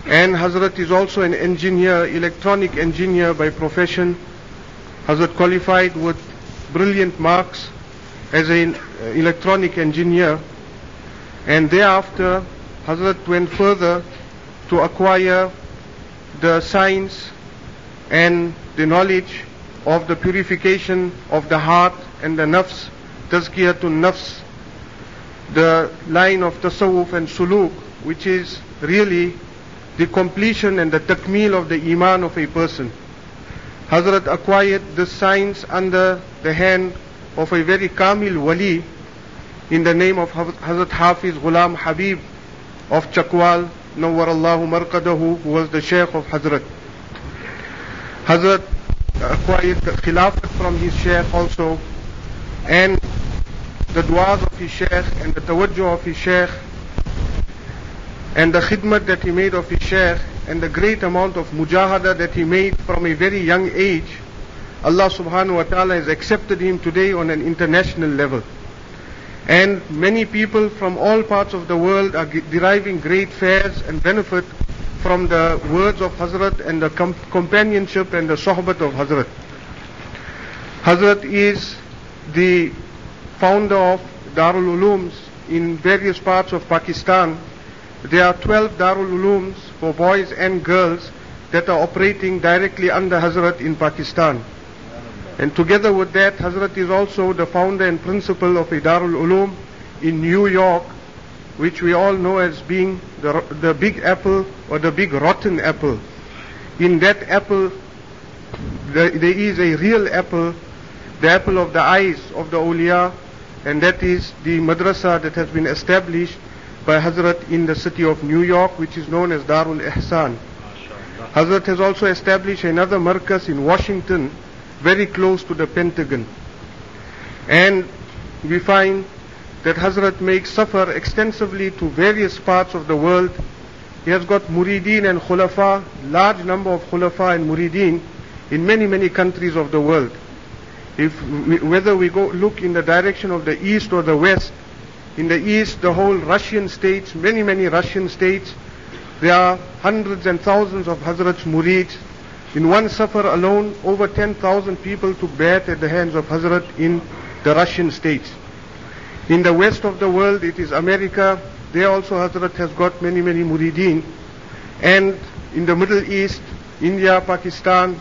And Hazrat is also an engineer, electronic engineer by profession. Hazrat qualified with brilliant marks as an electronic engineer. And thereafter, Hazrat went further to acquire the science and the knowledge of the purification of the heart and the nafs, tazkiyatun nafs, the line of tasawwuf and suluk, which is really the completion and the takmeel of the iman of a person. Hazrat acquired this science under the hand of a very kamil wali in the name of Hazrat Hafiz Ghulam Habib of Chakwal, Nawwarallahu Marqadahu, who was the Shaykh of Hazrat. Hazrat acquired the khilafat from his Shaykh also, and the du'as of his Shaykh and the tawajjuh of his Shaykh and the khidmat that he made of his Shaykh and the great amount of mujahada that he made from a very young age, Allah subhanahu wa ta'ala has accepted him today on an international level. And many people from all parts of the world are deriving great fares and benefit from the words of Hazrat and the companionship and the sohbat of Hazrat. Hazrat is the founder of Darul Ulooms in various parts of Pakistan. There are 12 Darul Ulooms for boys and girls that are operating directly under Hazrat in Pakistan. And together with that, Hazrat is also the founder and principal of a Darul Uloom in New York, which we all know as being the big apple or the big rotten apple. In that apple, there is a real apple, the apple of the eyes of the awliya, and that is the madrasa that has been established by Hazrat in the city of New York, which is known as Darul Ihsan. Hazrat has also established another markaz in Washington, very close to the Pentagon. And we find that Hazrat makes safar extensively to various parts of the world. He has got murideen and khulafa, large number of khulafa and murideen in many, many countries of the world. Whether we go look in the direction of the east or the west, in the east, the whole Russian states, many, many Russian states, there are hundreds and thousands of Hazrat's murids. In one safar alone, over 10,000 people took bayat at the hands of Hazrat in the Russian states. In the west of the world, it is America. There also Hazrat has got many, many murideen. And in the Middle East, India, Pakistan,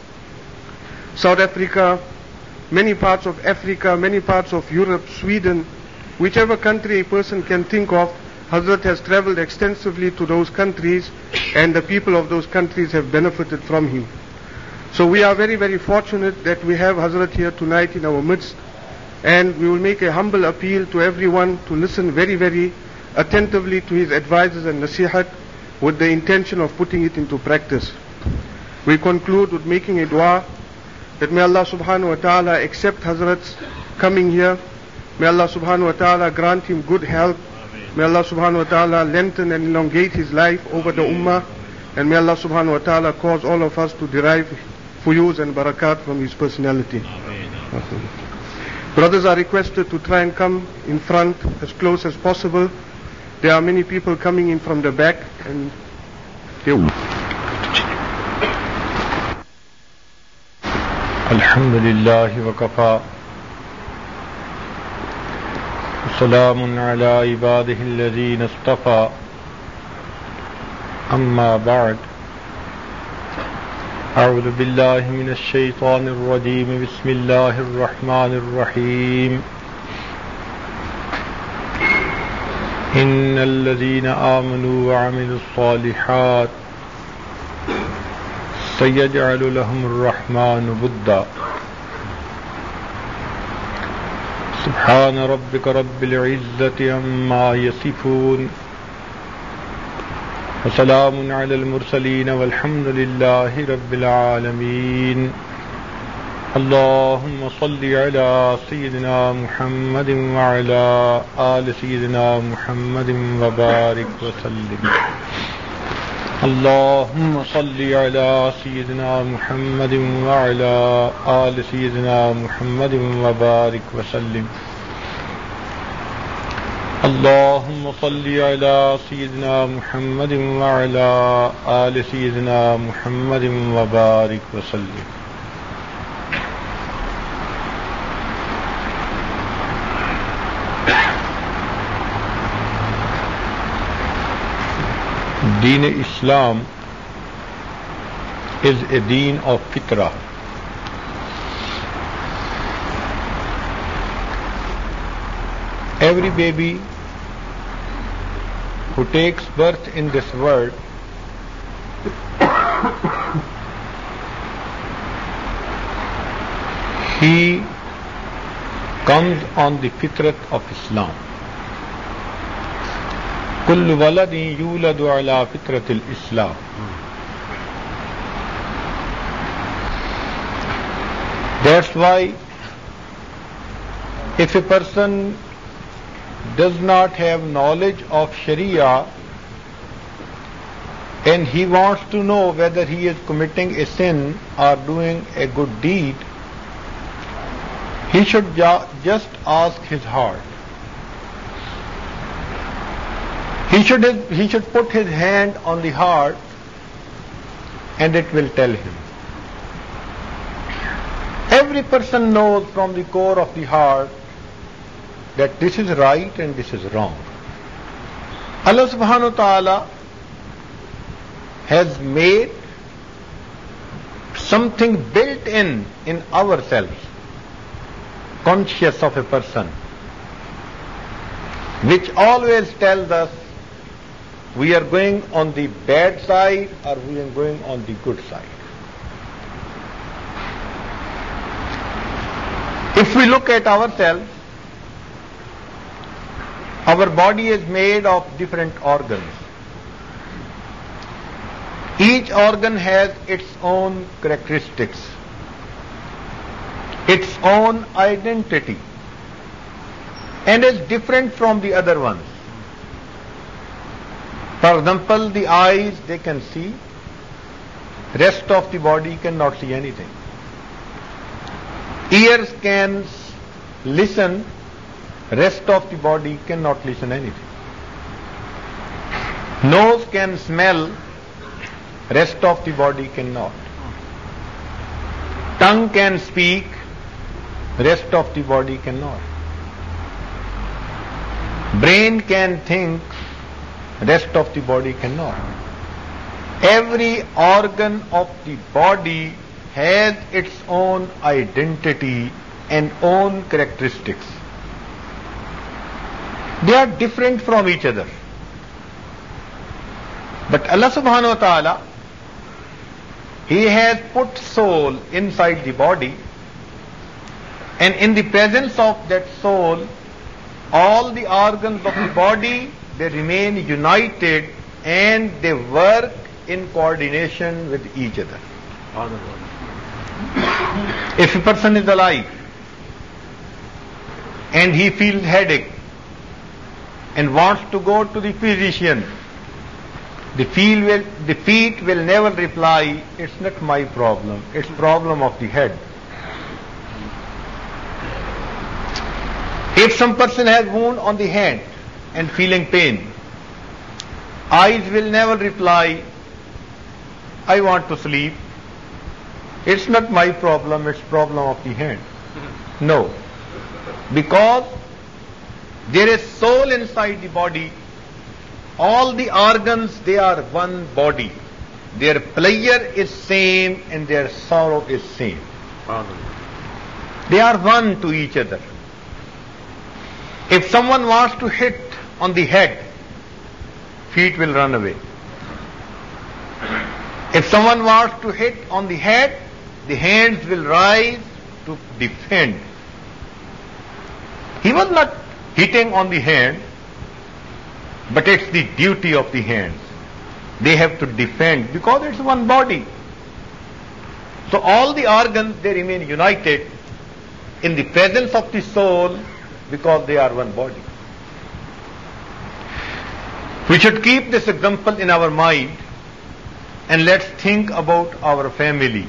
South Africa, many parts of Africa, many parts of Europe, Sweden, whichever country a person can think of, Hazrat has traveled extensively to those countries, and the people of those countries have benefited from him. So we are very, very fortunate that we have Hazrat here tonight in our midst, and we will make a humble appeal to everyone to listen very, very attentively to his advices and nasihat with the intention of putting it into practice. We conclude with making a dua that may Allah subhanahu wa ta'ala accept Hazrat's coming here. May Allah subhanahu wa ta'ala grant him good health. May Allah subhanahu wa ta'ala lengthen and elongate his life over the ummah. And may Allah subhanahu wa ta'ala cause all of us to derive fuyuz and barakat from his personality. Brothers are requested to try and come in front as close as possible. There are many people coming in from the back, and Alhamdulillah wa kafa. Salamun ala ibadihi alladhina istafa. Amma ba'd. أعوذ بالله من الشيطان الرجيم بسم الله الرحمن الرحيم إن الذين آمنوا وعملوا الصالحات سيجعل لهم الرحمن ودا سبحان ربك رب العزة عما يصفون وسلام على المرسلين والحمد لله رب العالمين اللهم صل على سيدنا محمد وعلى آل سيدنا محمد وبارك وسلم اللهم صل على سيدنا محمد وعلى آل سيدنا محمد وبارك وسلم اللهم صل على سيدنا محمد وعلى آل سيدنا محمد وبارك وسلم. Deen Islam is a deen of fitrah. Every baby who takes birth in this world he comes on the fitrat of Islam. كل ولد يولد على فطرة الإسلام. That's why if a person does not have knowledge of Sharia and he wants to know whether he is committing a sin or doing a good deed, he should just ask his heart. He should put his hand on the heart and it will tell him. Every person knows from the core of the heart that this is right and this is wrong. Allah subhanahu wa ta'ala has made something built in ourselves, conscious of a person, which always tells us we are going on the bad side or we are going on the good side. If we look at ourselves, our body is made of different organs. Each organ has its own characteristics, its own identity, and is different from the other ones. For example, the eyes, they can see, rest of the body cannot see anything. Ears can listen, rest of the body cannot listen anything. Nose can smell, rest of the body cannot. Tongue can speak, rest of the body cannot. Brain can think, rest of the body cannot. Every organ of the body has its own identity and own characteristics. They are different from each other. But Allah subhanahu wa ta'ala, He has put soul inside the body, and in the presence of that soul, all the organs of the body, they remain united and they work in coordination with each other. If a person is alive and he feels headache and wants to go to the physician, the feet will never reply, it's not my problem, it's problem of the head. If some person has wound on the hand and feeling pain, eyes will never reply, I want to sleep, it's not my problem, it's problem of the hand. No. Because there is soul inside the body, all the organs, they are one body. Their pleasure is same and their sorrow is same. They are one to each other. If someone wants to hit on the head, feet will run away. If someone wants to hit on the head, the hands will rise to defend. He was not hitting on the hand, but it's the duty of the hands. They have to defend because it's one body. So all the organs, they remain united in the presence of the soul because they are one body. We should keep this example in our mind and let's think about our family.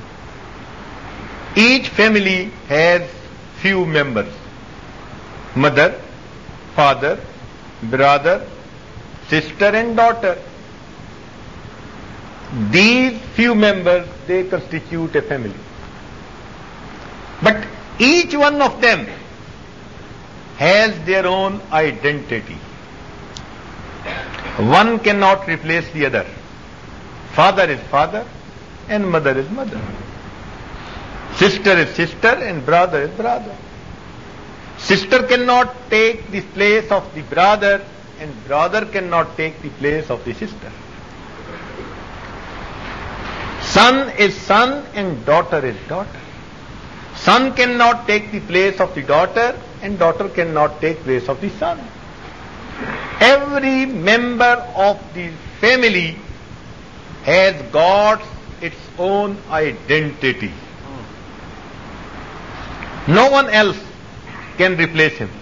Each family has few members: mother, father, brother, sister and daughter. These few members, they constitute a family. But each one of them has their own identity. One cannot replace the other. Father is father and mother is mother. Sister is sister and brother is brother. Sister cannot take the place of the brother and brother cannot take the place of the sister. Son is son and daughter is daughter. Son cannot take the place of the daughter and daughter cannot take place of the son. Every member of the family has got its own identity. No one else can replace him.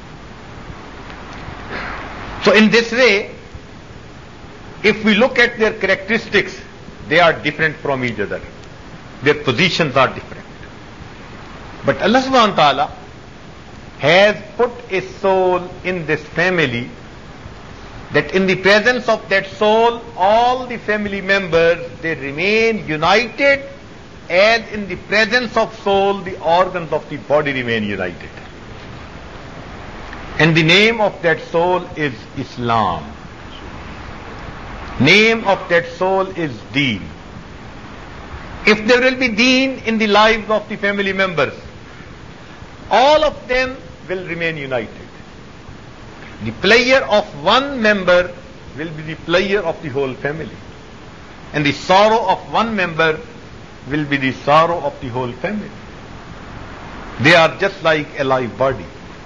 So in this way, if we look at their characteristics, they are different from each other. Their positions are different. But Allah subhanahu wa ta'ala has put a soul in this family that in the presence of that soul, all the family members, they remain united, as in the presence of soul, the organs of the body remain united. And the name of that soul is Islam. Name of that soul is Deen. If there will be Deen in the lives of the family members, all of them will remain united. The pleasure of one member will be the pleasure of the whole family. And the sorrow of one member will be the sorrow of the whole family. They are just like a live body.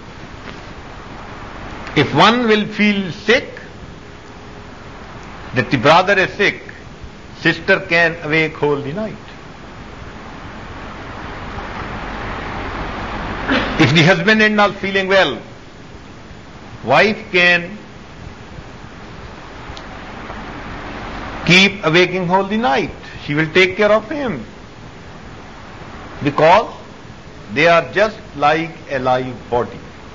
If one will feel sick, that the brother is sick, sister can awake whole the night. If the husband is not feeling well, wife can keep awaking whole the night. She will take care of him. Because they are just like a live body.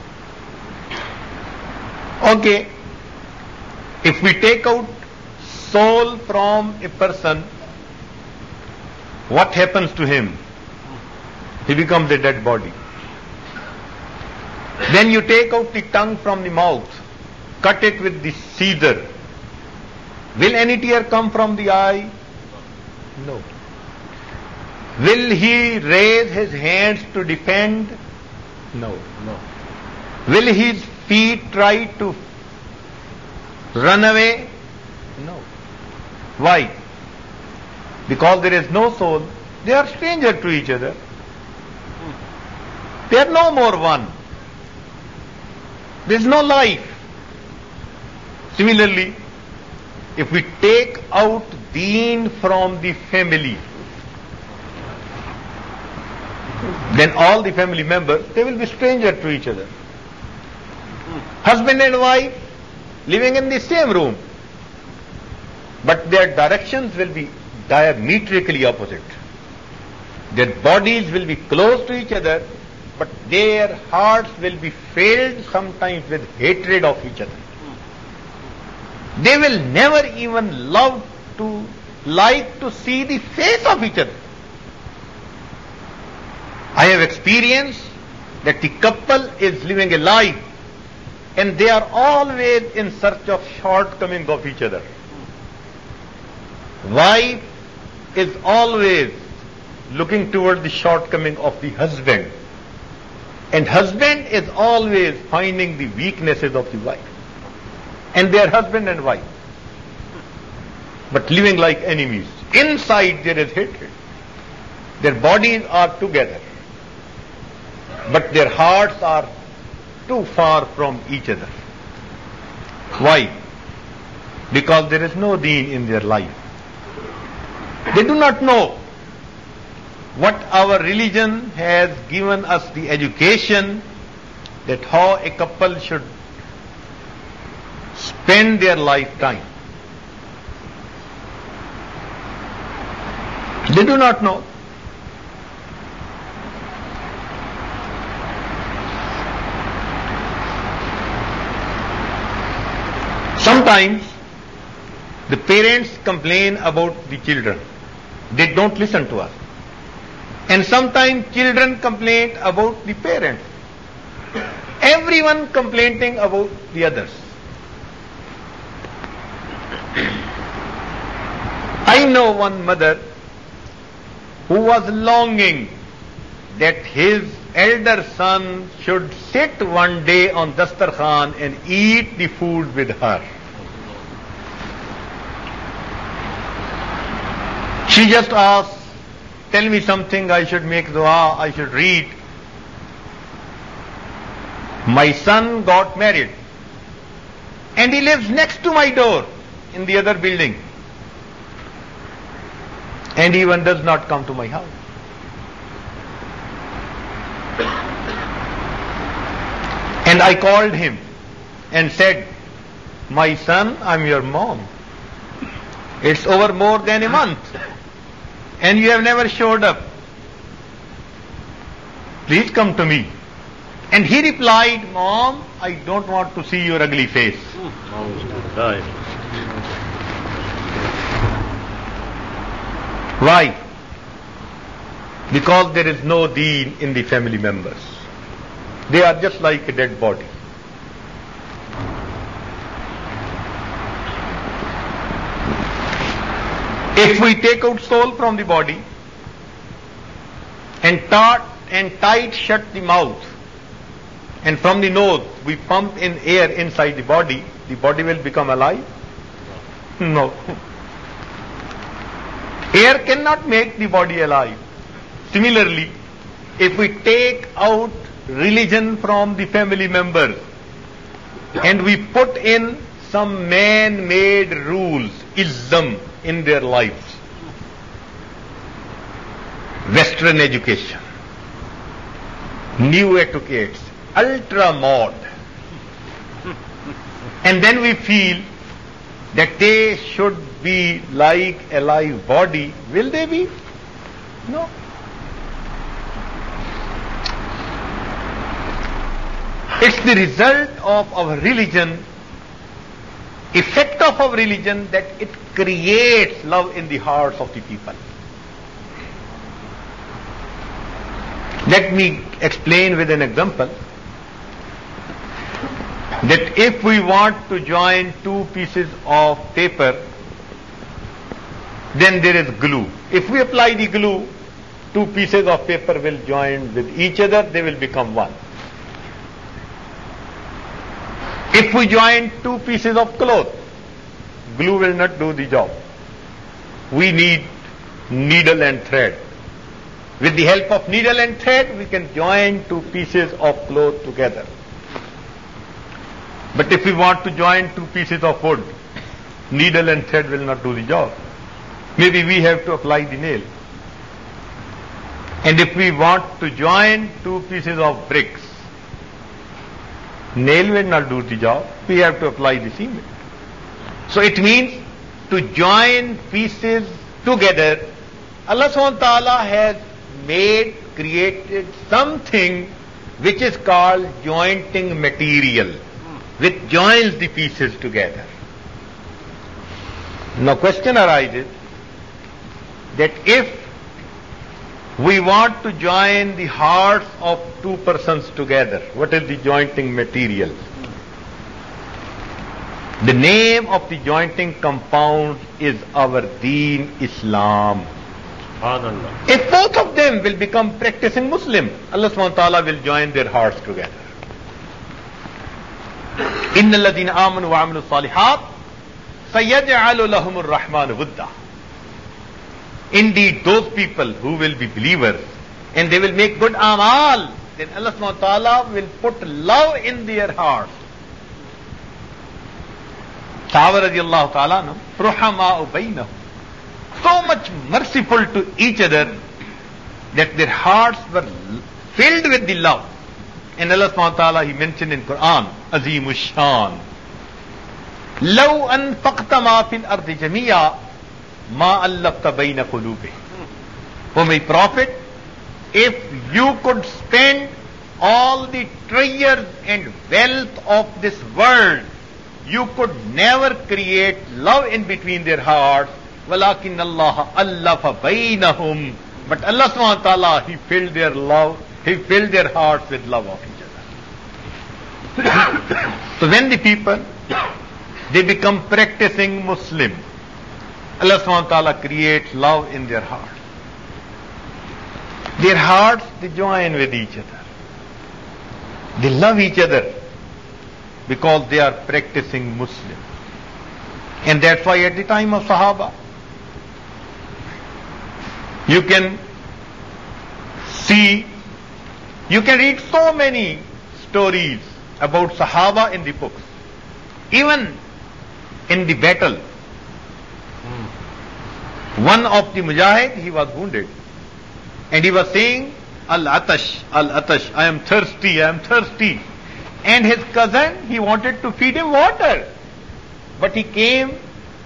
Okay. If we take out soul from a person, what happens to him? He becomes a dead body. Then you take out the tongue from the mouth, cut it with the scissor. Will any tear come from the eye? No. Will he raise his hands to defend? No. Will his feet try to run away? No. Why? Because there is no soul. They are strangers to each other. They are no more one. There is no life. Similarly, if we take out Deen from the family, then all the family members, they will be strangers to each other. Husband and wife living in the same room, but their directions will be diametrically opposite. Their bodies will be close to each other, but their hearts will be filled sometimes with hatred of each other. They will never even like to see the face of each other. I have experienced that the couple is living a life and they are always in search of shortcomings of each other. Wife is always looking toward the shortcoming of the husband, and husband is always finding the weaknesses of the wife. And they are husband and wife, but living like enemies. Inside there is hatred. Their bodies are together, but their hearts are too far from each other. Why? Because there is no deen in their life. They do not know what our religion has given us, the education that how a couple should spend their lifetime. They do not know. Sometimes the parents complain about the children. They don't listen to us. And sometimes children complain about the parents. Everyone complaining about the others. I know one mother who was longing that his elder son should sit one day on Dastarkhan and eat the food with her. She just asked, tell me something, I should make dua, I should read. My son got married and he lives next to my door in the other building and even does not come to my house. And I called him and said, my son, I'm your mom. It's over more than a month and you have never showed up. Please come to me. And he replied, Mom, I don't want to see your ugly face. Why? Because there is no deen in the family members. They are just like a dead body. If we take out soul from the body and tight shut the mouth, and from the nose we pump in air inside the body will become alive? No. Air cannot make the body alive. Similarly, if we take out religion from the family members and we put in some man-made rules, ism, in their lives, Western education, new etiquettes, ultra mod, and then we feel that they should be like a live body, will they be? No. It's the result of our religion, effect of our religion, that it creates love in the hearts of the people. Let me explain with an example that if we want to join two pieces of paper, then there is glue. If we apply the glue, two pieces of paper will join with each other, they will become one. If we join two pieces of cloth, glue will not do the job. We need needle and thread. With the help of needle and thread, we can join two pieces of cloth together. But if we want to join two pieces of wood, needle and thread will not do the job. Maybe we have to apply the nail. And if we want to join two pieces of bricks, nail will not do the job. We have to apply the cement. So it means to join pieces together, Allah subhanahu wa ta'ala has created something which is called jointing material, which joins the pieces together. Now question arises that if we want to join the hearts of two persons together, what is the jointing material? The name of the jointing compound is our deen, Islam. If both of them will become practicing Muslim, Allah subhanahu wa ta'ala will join their hearts together. إِنَّ الَّذِينَ آمَنُوا وَعَمِلُوا الصَّالِحَاتِ سَيَجْعَلُ لَهُمُ الرَّحْمَنُ وُدًّا. Indeed, those people who will be believers and they will make good amal, then Allah subhanahu wa ta'ala will put love in their hearts. Sahaba radiallahu ta'ala, ruhama'u baynahum, so much merciful to each other that their hearts were filled with the love. And Allah subhanahu wa ta'ala, He mentioned in Quran, Azimush Shan, Law anfaqta ma fil ardi jami'a ma allafta bayna qulubihim. O my Prophet, if you could spend all the treasures and wealth of this world you could never create love in between their hearts. وَلَكِنَّ اللَّهَ أَلَّفَ بَيْنَهُمْ. But Allah subhanahu wa ta'ala, He filled their love, He filled their hearts with love of each other. So when the people, they become practicing Muslim, Allah subhanahu wa ta'ala creates love in their hearts. Their hearts, they join with each other. They love each other because they are practicing Muslim. And that's why at the time of Sahaba, you can see, you can read so many stories about Sahaba in the books. Even in the battle, one of the Mujahid, he was wounded. And he was saying, Al-Atash, Al-Atash, I am thirsty, I am thirsty. And his cousin, he wanted to feed him water. But he came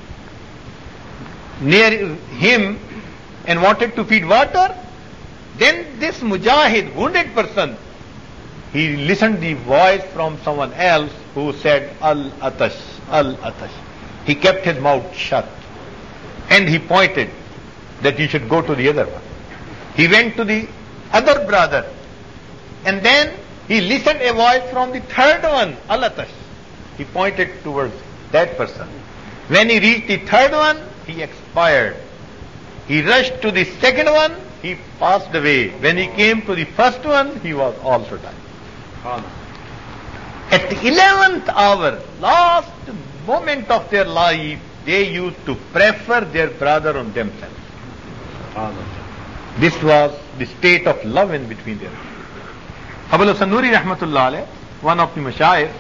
near him and wanted to feed water. Then this Mujahid, wounded person, he listened the voice from someone else who said, Al-Atash, Al-Atash. He kept his mouth shut. And he pointed that he should go to the other one. He went to the other brother. And then he listened a voice from the third one, Al-Atash. He pointed towards that person. When he reached the third one, he expired. He rushed to the second one, he passed away. When he came to the first one, he was also died. At the 11th hour, last moment of their life, they used to prefer their brother on themselves. This was the state of love in between them. Abul Hasan Nuri rahmatullah alayh, one of the mashayikh,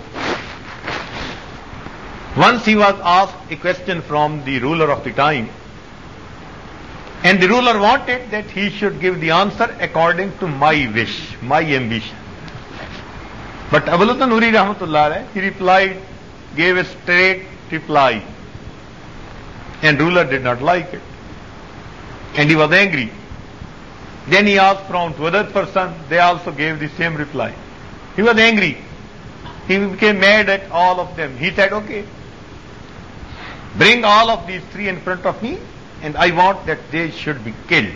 once he was asked a question from the ruler of the time, and the ruler wanted that he should give the answer according to my wish, my ambition. But Abul Hasan Nuri rahmatullah alayh, he replied, gave a straight reply, and ruler did not like it, and he was angry. Then he asked from two other person, they also gave the same reply. He was angry. He became mad at all of them. He said, okay, bring all of these three in front of me, and I want that they should be killed.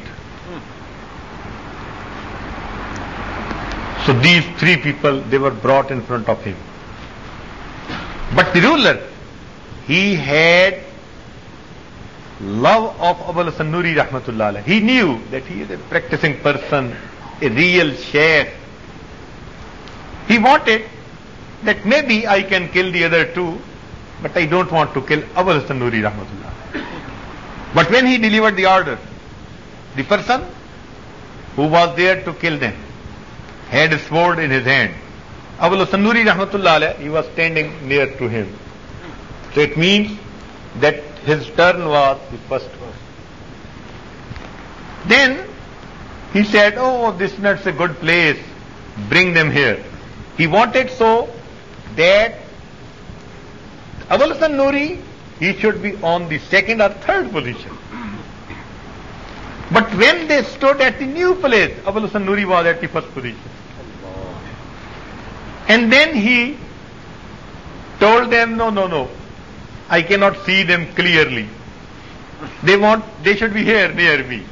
So these three people, they were brought in front of him. But the ruler, he had love of Abul Hasan Nuri rahmatullah alayh. He knew that he is a practicing person, a real shaykh. He wanted that maybe I can kill the other two, but I don't want to kill Abul Hasan Nuri rahmatullah alayh. But when he delivered the order, the person who was there to kill them had a sword in his hand. Abul Hasan Nuri rahmatullah alayh, he was standing near to him. So it means that his turn was the first one. Then he said, oh, this is not a good place, bring them here. He wanted so that Abul Hasan Nuri, he should be on the second or third position. But when they stood at the new place, Abul Hasan Nuri was at the first position. And then he told them, no, I cannot see them clearly. They should be here near me.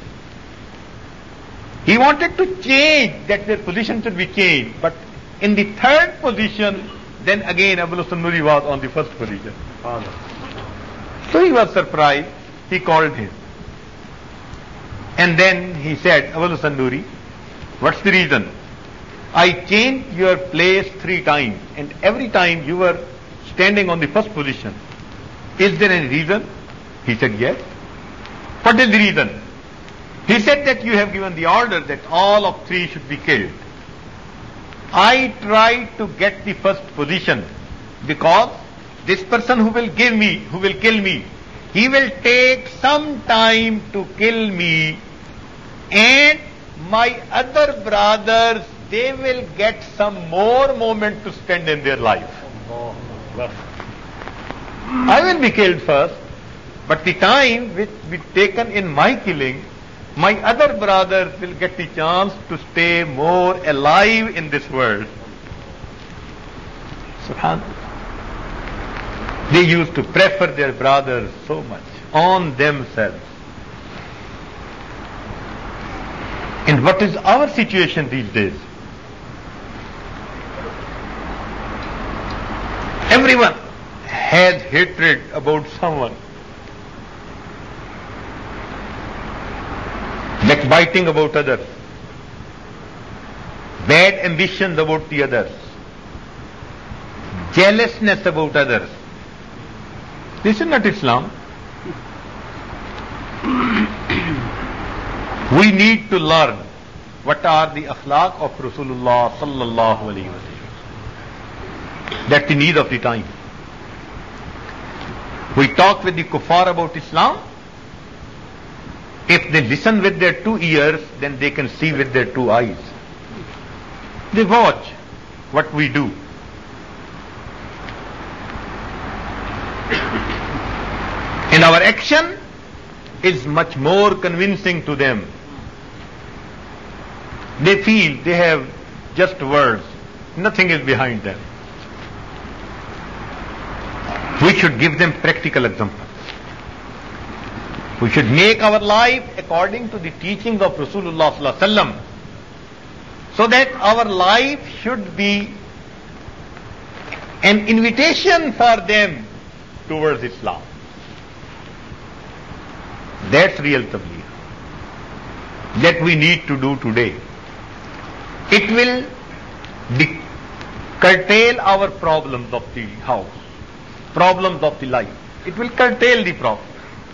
He wanted to change, that their position should be changed. But in the third position, then again Abul Hasan Nuri was on the first position. So he was surprised. He called him. And then he said, Abul Hasan Nuri, what's the reason? I changed your place 3 times, and every time you were standing on the first position. Is there any reason? He said, yes. What is the reason? He said that you have given the order that all of 3 should be killed. I tried to get the first position because this person who will kill me, he will take some time to kill me, and my other brothers, they will get some more moment to spend in their life. I will be killed first, but the time which will be taken in my killing, my other brothers will get the chance to stay more alive in this world. Subhanallah. They used to prefer their brothers so much on themselves. And what is our situation these days? Everyone has hatred about someone, backbiting about others, bad ambitions about the others, jealousness about others. This is not Islam. We need to learn what are the akhlaq of Rasulullah sallallahu alaihi wasallam. That's the need of the time. We talk with the kuffar about Islam. If they listen with their 2 ears, then they can see with their 2 eyes. They watch what we do. And our action is much more convincing to them. They feel they have just words. Nothing is behind them. We should give them practical examples. We should make our life according to the teachings of Rasulullah sallallahu alaihi wasallam, so that our life should be an invitation for them towards Islam. That's real tabligh that we need to do today. It will curtail our problems of the house, problems of the life. It will curtail the problem.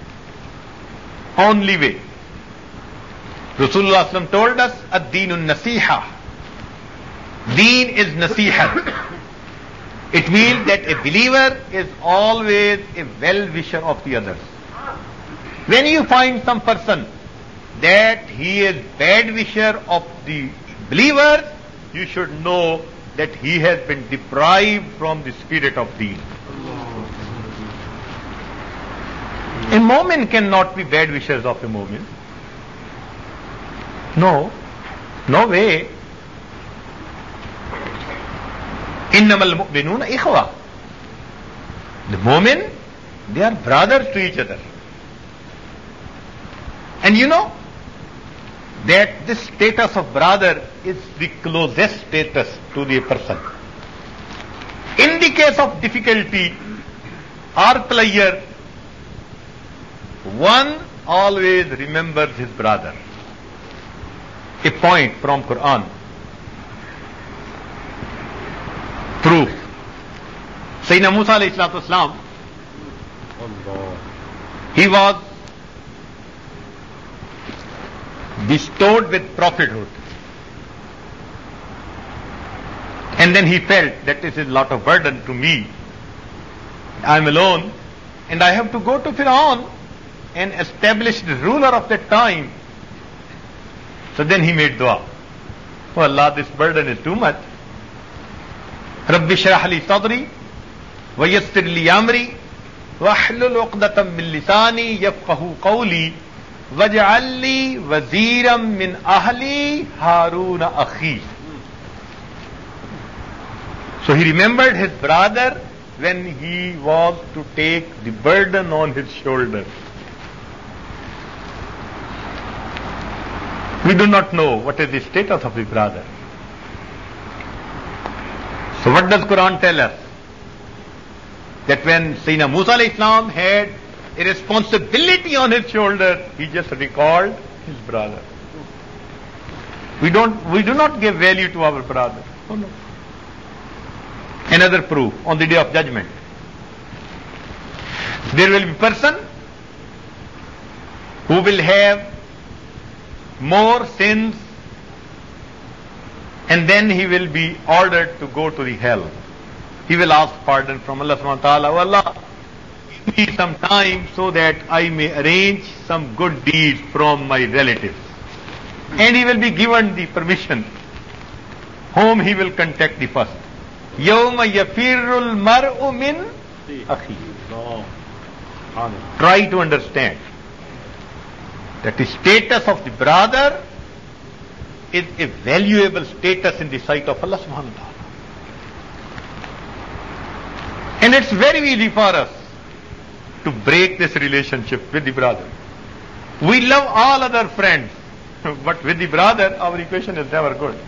Only way. Rasulullah sallallahu alaihi wasallam told us, ad-deenun nasiha. Deen is nasihat. It means that a believer is always a well-wisher of the others. When you find some person that he is bad wisher of the believers, you should know that he has been deprived from the spirit of deen. A mu'min cannot be bad wishers of a mu'min. No way. Innamal mu'minuna ikhwa. The mu'min, they are brothers to each other. And you know that this status of brother is the closest status to the person. In the case of difficulty or pleasure, one always remembers his brother. A point from Quran. Proof. Sayyidina Musa alayhi salatu wasalam, he was bestowed with prophethood. And then he felt that this is a lot of burden to me. I am alone and I have to go to Fir'aun and establish the ruler of that time. So then he made dua. Oh Allah, this burden is too much. Rabbi shrah li sadri wa yassir li amri wa ahlul 'uqdatam min lisani yafqahu qawli waj'al li waziran min ahli Haruna akhi. So he remembered his brother when he was to take the burden on his shoulder. We do not know what is the status of the brother. So what does Quran tell us? That when Sayyidina Musa alayhi salam had a responsibility on his shoulder, he just recalled his brother. We do not give value to our brother. Oh, no. Another proof on the day of judgment. There will be a person who will have more sins, and then he will be ordered to go to the hell. He will ask pardon from Allah subhanahu wa ta'ala. Oh Allah, give me some time so that I may arrange some good deeds from my relatives. And he will be given the permission whom he will contact the first. Yawma yafirul mar'u min akhi. Try to understand that the status of the brother is a valuable status in the sight of Allah subhanahu wa ta'ala. And it's very easy for us to break this relationship with the brother. We love all other friends, but with the brother, our equation is never good.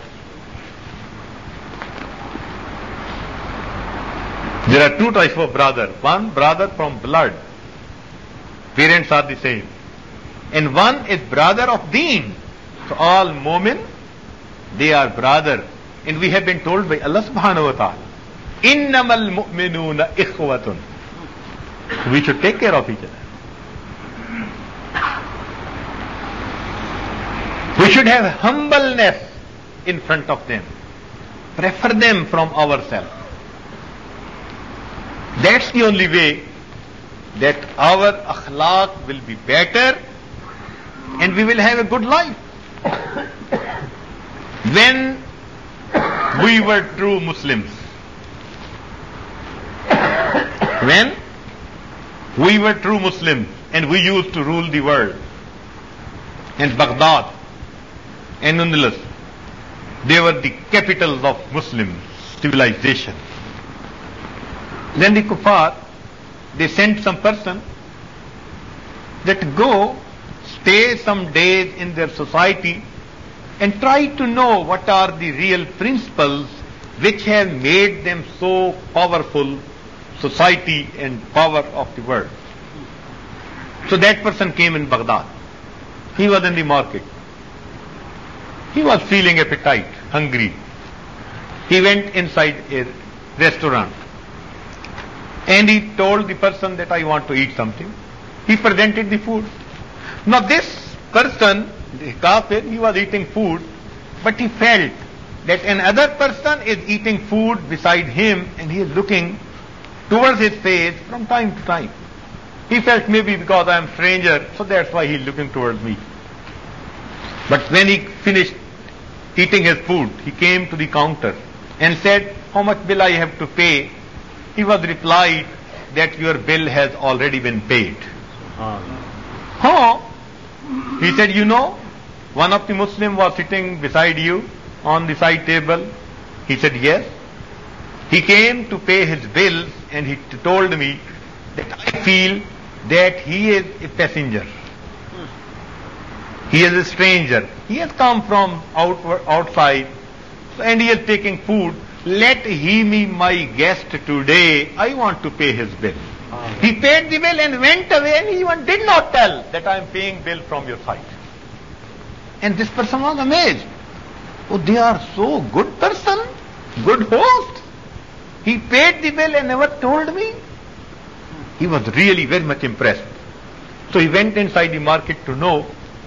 There are two types of brother. One, brother from blood. Parents are the same. And one is brother of deen. So all mu'min, they are brother. And we have been told by Allah subhanahu wa ta'ala, innamal mu'minuna ikhwatun. We should take care of each other. We should have humbleness in front of them. Prefer them from ourselves. That's the only way that our akhlaq will be better and we will have a good life. When we were true Muslims, when we were true Muslims and we used to rule the world, and Baghdad and Andalus, they were the capitals of Muslim civilization. Then the kuffar, they sent some person that go stay some days in their society and try to know what are the real principles which have made them so powerful society and power of the world. So that person came in Baghdad. He was in the market. He was feeling appetite, hungry. He went inside a restaurant and he told the person that I want to eat something. He presented the food. Now this person, the kafir, he was eating food, but he felt that another person is eating food beside him and he is looking towards his face from time to time. He felt maybe because I am stranger, so that's why he is looking towards me. But when he finished eating his food, he came to the counter and said, how much bill I have to pay? He was replied that your bill has already been paid. How? He said, you know, one of the Muslims was sitting beside you on the side table. He said, yes. He came to pay his bills and he told me that I feel that he is a passenger. He is a stranger. He has come from outside and he is taking food. Let him be my guest today. I want to pay his bill. He paid the bill and went away and he even did not tell that I am paying bill from your side. And this person was amazed. Oh, they are so good person, good host. He paid the bill and never told me. He was really very much impressed. So he went inside the market to know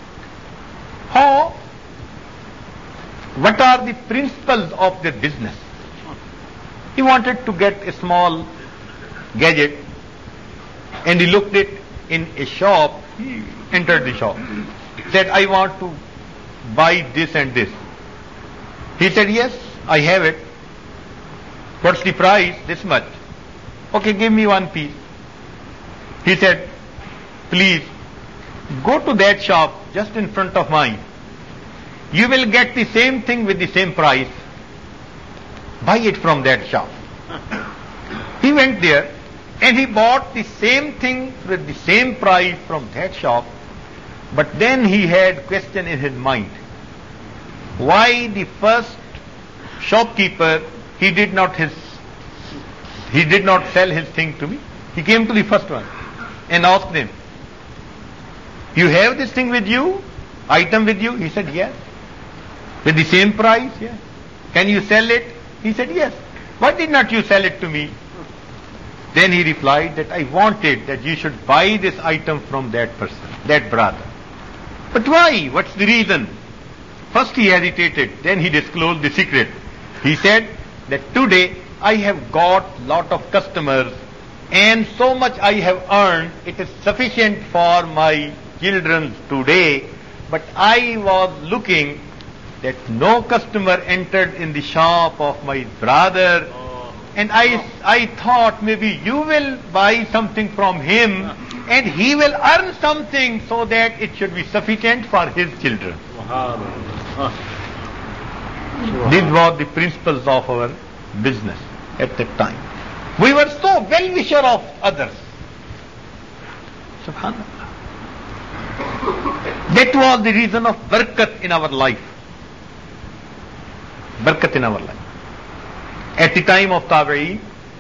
what are the principles of their business. He wanted to get a small gadget and he looked it in a shop. He entered the shop. Said, I want to buy this and this. He said, yes, I have it. What's the price? This much. Okay, give me one piece. He said, please go to that shop just in front of mine. You will get the same thing with the same price. Buy it from that shop. He went there and he bought the same thing with the same price from that shop. But then he had question in his mind. Why the first shopkeeper, he did not sell his thing to me. He came to the first one and asked him, you have this thing with you? Item with you? He said, yes. With the same price? Yes. Can you sell it? He said, yes. Why did not you sell it to me? Then he replied that I wanted that you should buy this item from that person, that brother. But why? What's the reason? First he hesitated, then he disclosed the secret. He said that today I have got lot of customers and so much I have earned, it is sufficient for my children today. But I was looking that no customer entered in the shop of my brother. And I thought maybe you will buy something from him and he will earn something so that it should be sufficient for his children. These were the principles of our business at that time. We were so well-wisher of others. Subhanallah. That was the reason of barakat in our life. Barakat in our life. At the time of Tabi'een,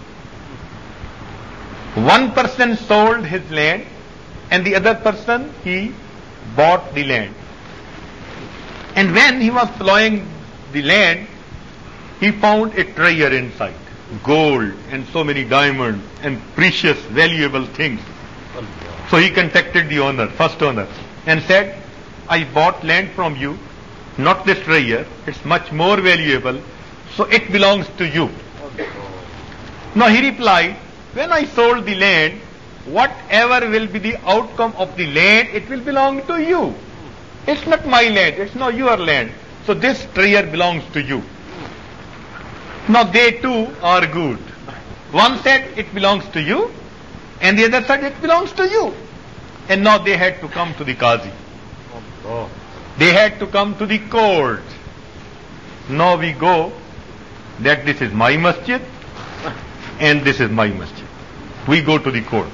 one person sold his land and the other person, he bought the land. And when he was plowing the land, he found a treasure inside. Gold and so many diamonds and precious, valuable things. So he contacted the owner, first owner, and said, I bought land from you, not this treasure, it's much more valuable, so it belongs to you. Now he replied, when I sold the land, whatever will be the outcome of the land, it will belong to you. It's not my land, it's not your land. So this treasure belongs to you. Now they too argued. One said it belongs to you, and the other said it belongs to you. And now they had to come to the Qazi. They had to come to the court. Now we go that this is my masjid and this is my masjid. We go to the court.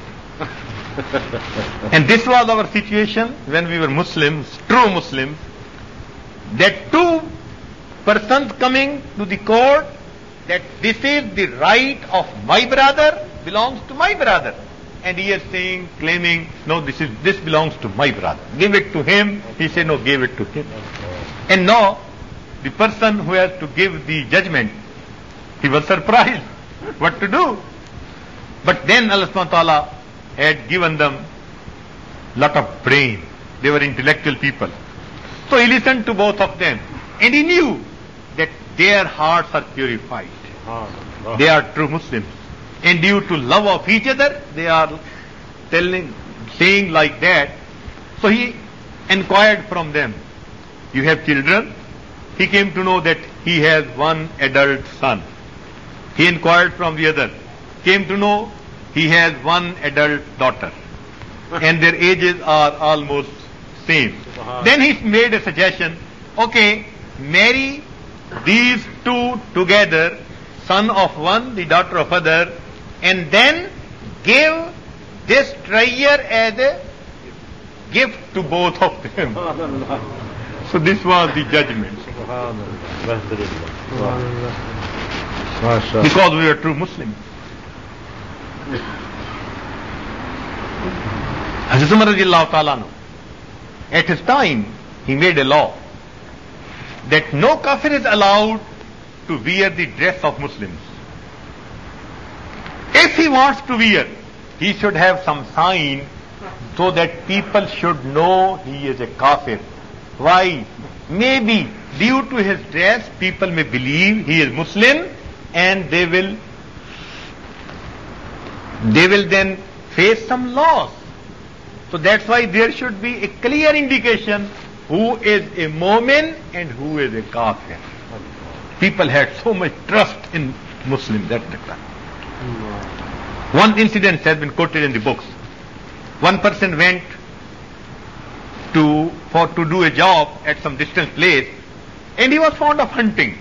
And this was our situation when we were Muslims, true Muslims, that two persons coming to the court, that this is the right of my brother, belongs to my brother. And he is saying, claiming, no, this belongs to my brother. Give it to him. He said, no, give it to him. And now, the person who has to give the judgment, he was surprised. What to do? But then Allah subhanahu wa ta'ala had given them lot of brain. They were intellectual people. So he listened to both of them. And he knew that their hearts are purified. They are true Muslims. And due to love of each other, they are saying like that. So he inquired from them, you have children? He came to know that he has one adult son. He inquired from the other, came to know he has one adult daughter. And their ages are almost same. Then he made a suggestion, okay, marry these two together, son of one, the daughter of other, and then give this treasure as a gift to both of them. So this was the judgment. Because we are true Muslims. Hazrat Umar radiallahu ta'ala, at his time, he made a law that no kafir is allowed to wear the dress of Muslims. If he wants to wear, he should have some sign so that people should know he is a kafir. Why? Maybe due to his dress, people may believe he is Muslim and they will then face some loss. So that's why there should be a clear indication who is a Mu'min and who is a kafir. People had so much trust in Muslims that time. One incident has been quoted in the books. One person went to do a job at some distant place, and he was fond of hunting.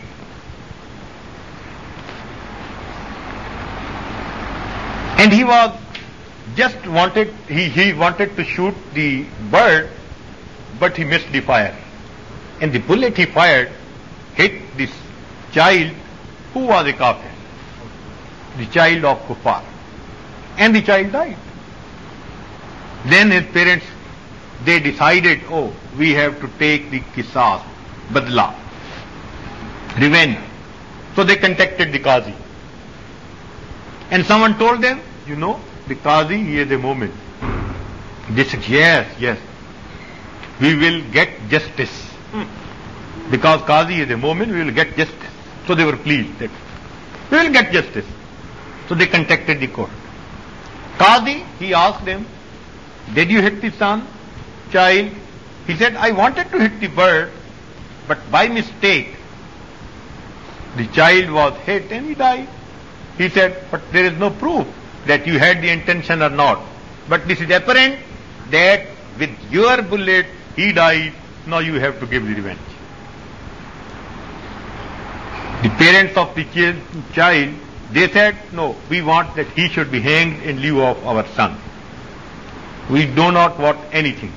And he wanted to shoot the bird, but he missed the fire. And the bullet he fired hit this child who was a kafir, the child of kuffar. And the child died. Then his parents, they decided, oh, we have to take the qisas, badla, revenge. So they contacted the Qazi. And someone told them, you know, the Qazi, he is a Mu'min. They said, yes, we will get justice. Because Qazi is a Mu'min, we will get justice. So they were pleased that we will get justice. So they contacted the court. Qazi, he asked them, did you hit the child? He said, I wanted to hit the bird, but by mistake, the child was hit and he died. He said, but there is no proof that you had the intention or not. But this is apparent that with your bullet, he died, now you have to give the revenge. The parents of the child, They said, no, we want that he should be hanged in lieu of our son. We do not want anything.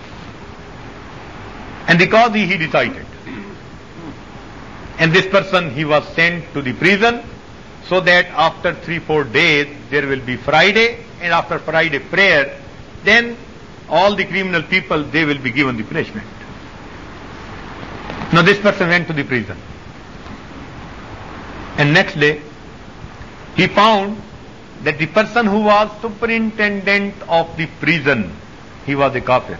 And the Qadi, he decided. And this person, he was sent to the prison, so that after 3-4 days there will be Friday, and after Friday prayer, then all the criminal people, they will be given the punishment. Now this person went to the prison, and next day he found that the person who was superintendent of the prison, he was a kafir.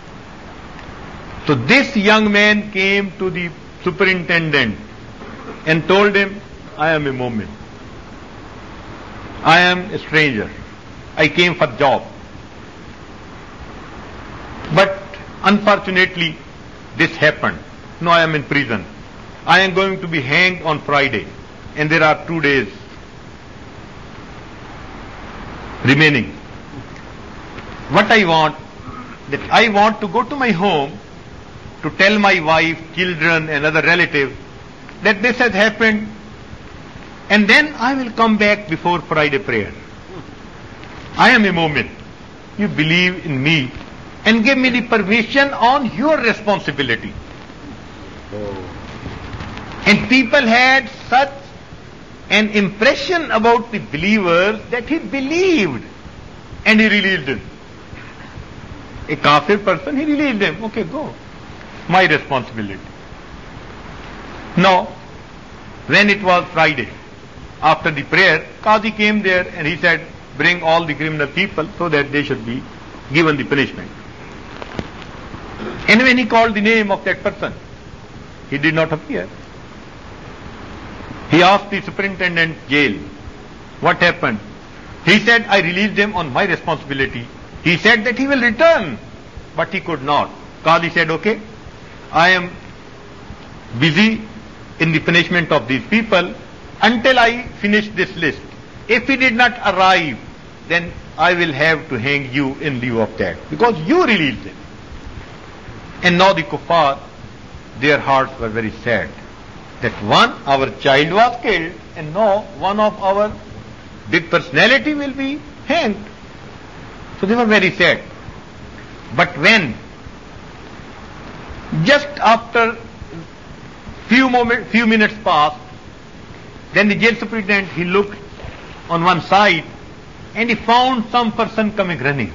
So this young man came to the superintendent and told him, I am a Mu'min. I am a stranger. I came for job. But unfortunately, this happened. Now I am in prison. I am going to be hanged on Friday, and there are 2 days remaining. What I want, that I want to go to my home to tell my wife, children and other relatives that this has happened, and then I will come back before Friday prayer. I am a Mu'min. You believe in me and give me the permission on your responsibility. And people had such an impression about the believers that he believed, and he released him. A kafir person, he released him. Okay, go. My responsibility. Now, when it was Friday, after the prayer, Qadi came there and he said, bring all the criminal people so that they should be given the punishment. And when he called the name of that person, he did not appear. He asked the superintendent jail, what happened? He said, I released him on my responsibility. He said that he will return, but he could not. Qadi said, okay, I am busy in the punishment of these people until I finish this list. If he did not arrive, then I will have to hang you in lieu of that, because you released him. And now the kuffar, their hearts were very sad, that one, our child was killed, and now one of our big personality will be hanged. So they were very sad. But when, just after few minutes passed, then the jail superintendent, he looked on one side and he found some person coming running.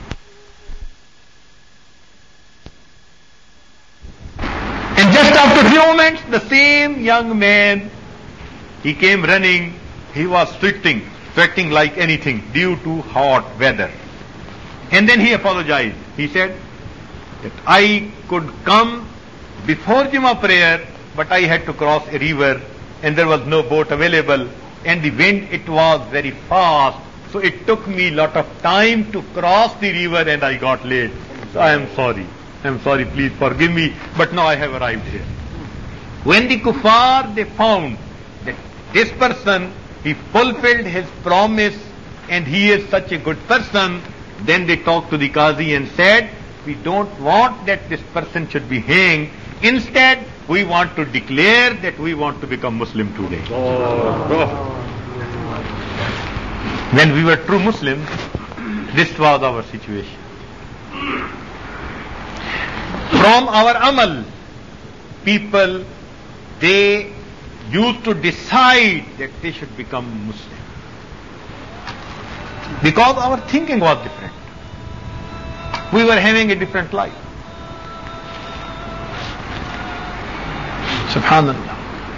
And just after few moments, the same young man, he came running. He was sweating like anything due to hot weather. And then he apologized. He said that I could come before Jummah prayer, but I had to cross a river and there was no boat available, and the wind, it was very fast, so it took me a lot of time to cross the river and I got late. So I am sorry, please forgive me, but now I have arrived here. When the kuffar, they found that this person, he fulfilled his promise and he is such a good person, then they talked to the Qazi and said, we don't want that this person should be hanged. Instead, we want to declare that we want to become Muslim today. When we were true Muslims, this was our situation. From our amal, people, they used to decide that they should become Muslim, because our thinking was different. We were having a different life. Subhanallah.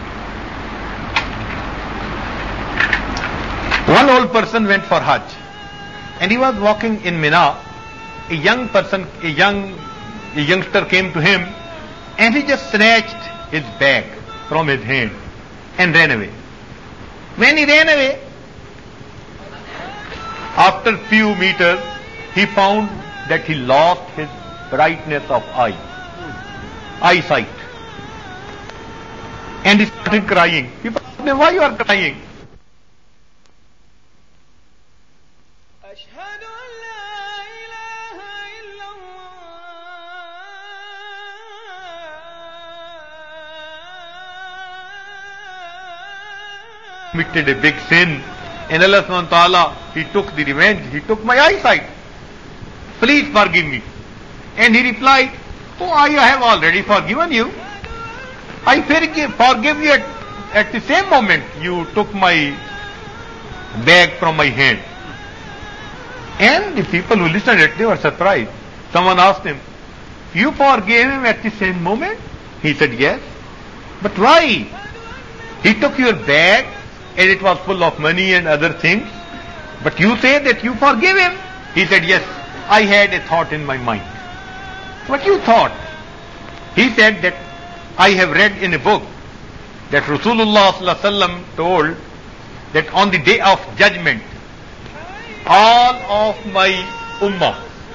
One old person went for Hajj, and he was walking in Mina. A youngster came to him, and he just snatched his bag from his hand and ran away. When he ran away, after few meters, he found that he lost his brightness of eyesight. And he started crying. People asked him, why you are crying? committed a big sin, and Allah subhanahu wa ta'ala, He took the revenge, He took my eyesight. Please forgive me. And he replied, oh, I have already forgiven you. I forgive you at the same moment you took my bag from my hand. And the people who listened to it, they were surprised. Someone asked him, you forgave him at the same moment? He said, yes. But why? He took your bag and it was full of money and other things. But you say that you forgive him? He said, yes, I had a thought in my mind. What you thought? He said that I have read in a book that Rasulullah sallallahu alaihi wasallam told that on the day of judgment, all of my ummah,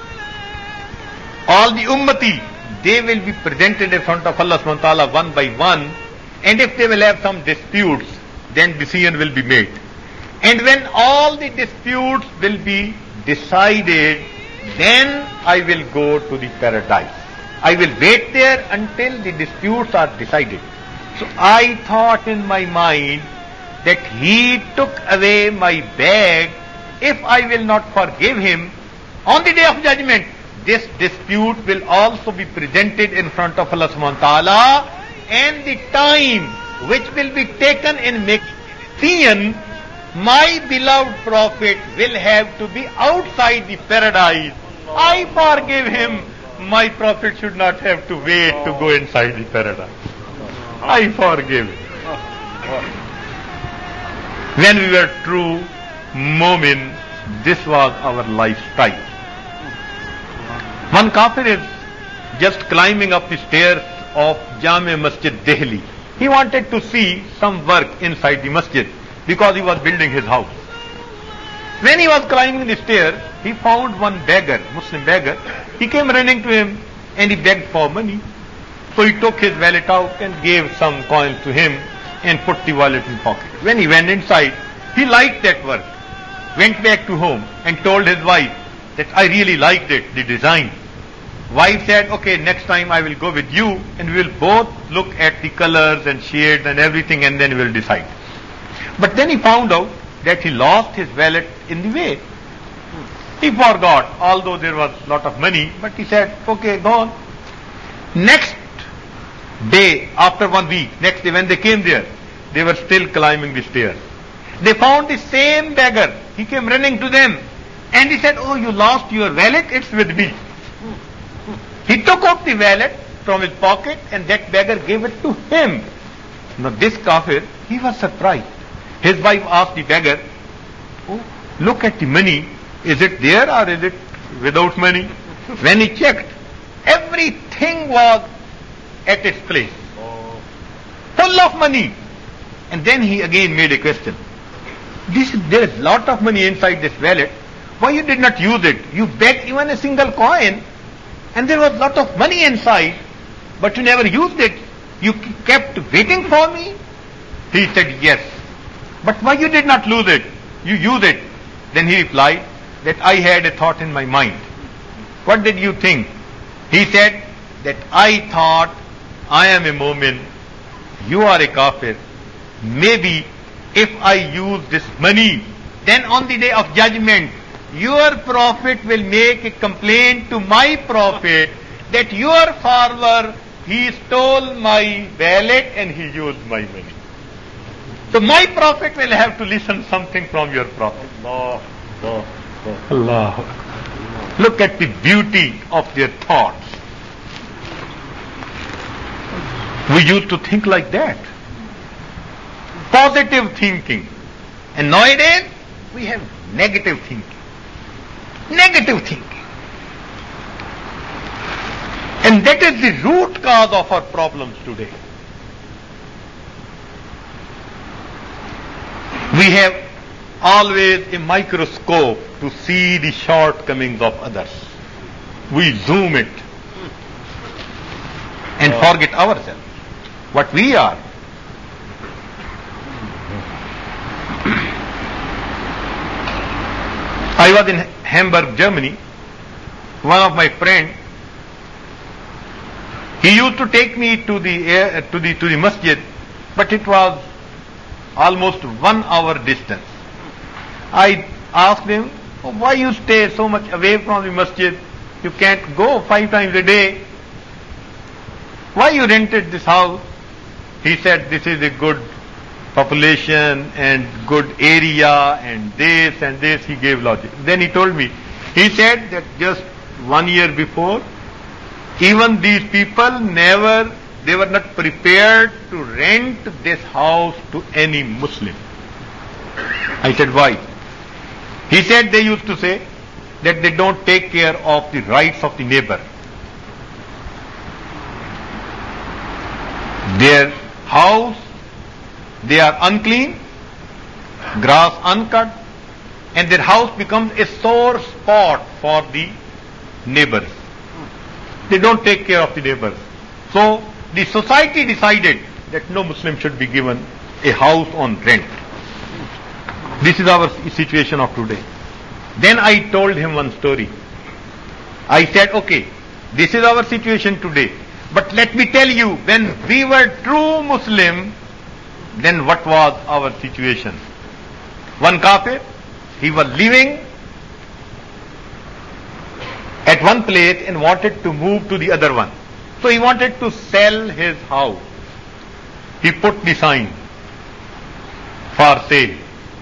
all the ummati, they will be presented in front of Allah subhanahu wa ta'ala one by one, and if they will have some disputes, then decision will be made. And when all the disputes will be decided, then I will go to the paradise. I will wait there until the disputes are decided. So I thought in my mind that he took away my bag. If I will not forgive him, on the day of judgment, this dispute will also be presented in front of Allah subhanahu wa ta'ala, and the time which will be taken in making decision, my beloved Prophet will have to be outside the paradise. I forgive him. My Prophet should not have to wait to go inside the paradise. I forgive him. When we were true mu'min, this was our lifestyle. One kafir is just climbing up the stairs of Jami Masjid Delhi. He wanted to see some work inside the masjid because he was building his house. When he was climbing the stairs, he found one beggar, Muslim beggar. He came running to him and he begged for money. So he took his wallet out and gave some coins to him and put the wallet in pocket. When he went inside, he liked that work, went back to home and told his wife that I really liked it, the design. Wife said, okay, next time I will go with you and we will both look at the colors and shades and everything and then we will decide. But then he found out that he lost his wallet in the way. He forgot, although there was a lot of money, but he said, okay, go on. Next day, after 1 week, next day when they came there, they were still climbing the stairs. They found the same beggar. He came running to them and he said, oh, you lost your wallet, it's with me. He took out the wallet from his pocket and that beggar gave it to him. Now this kafir, he was surprised. His wife asked the beggar, oh, look at the money. Is it there or is it without money? When he checked, everything was at its place. Full of money. And then he again made a question. There is a lot of money inside this wallet. Why you did not use it? You begged even a single coin and there was a lot of money inside, but you never used it. You kept waiting for me? He said, yes. But why you did not lose it? You use it. Then he replied that I had a thought in my mind. What did you think? He said that I thought I am a mu'min, you are a kafir. Maybe if I use this money, then on the day of judgment, your prophet will make a complaint to my prophet that your follower, he stole my wallet and he used my money. So my prophet will have to listen something from your prophet. Allah. Look at the beauty of their thoughts. We used to think like that. Positive thinking. And nowadays, we have negative thinking. Negative thinking. And that is the root cause of our problems today. We have always a microscope to see the shortcomings of others. We zoom it and forget ourselves, what we are. I was in Hamburg, Germany. One of my friends, he used to take me to the masjid, but it was almost 1 hour distance. I asked him, why you stay so much away from the masjid? You can't go 5 times a day. Why you rented this house? He said, this is a good population and good area and this. He gave logic. Then he told me, he said that just 1 year before, even these people they were not prepared to rent this house to any Muslim. I said, why? He said they used to say that they don't take care of the rights of the neighbor. Their house, they are unclean, grass uncut, and their house becomes a sore spot for the neighbors. They don't take care of the neighbors. So the society decided that no Muslim should be given a house on rent. This is our situation of today. Then I told him one story. I said, okay, this is our situation today. But let me tell you, when we were true Muslim, then what was our situation? One kafir, he was living at one place and wanted to move to the other one. So he wanted to sell his house. He put the sign for sale.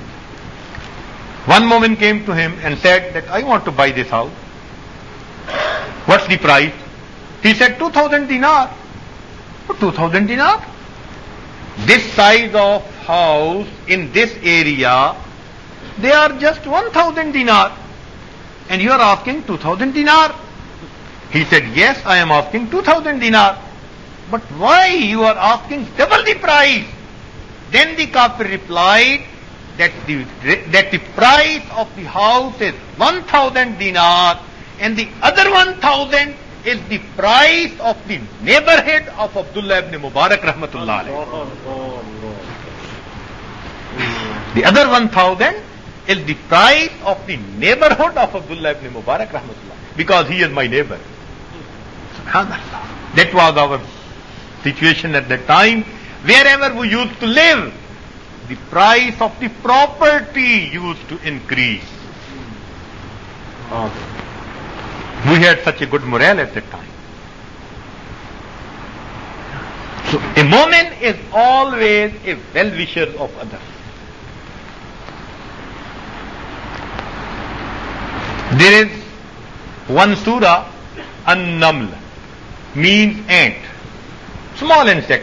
One woman came to him and said that I want to buy this house. What's the price? He said 2,000 dinar. 2,000 dinar? This size of house in this area, they are just 1,000 dinar. And you are asking 2,000 dinar. He said, yes, I am asking 2,000 dinar. But why you are asking double the price? Then the kafir replied that the price of the house is 1,000 dinar and the other 1,000 is the price of the neighborhood of Abdullah ibn Mubarak rahmatullah alayhi. The other 1,000 is the price of the neighborhood of Abdullah ibn Mubarak rahmatullah, because he is my neighbor. Subhanallah. That was our situation at that time. Wherever we used to live, the price of the property used to increase. We had such a good morale at that time. So a mu'min is always a well-wisher of others. There is one surah, An-Naml, means ant, small insect.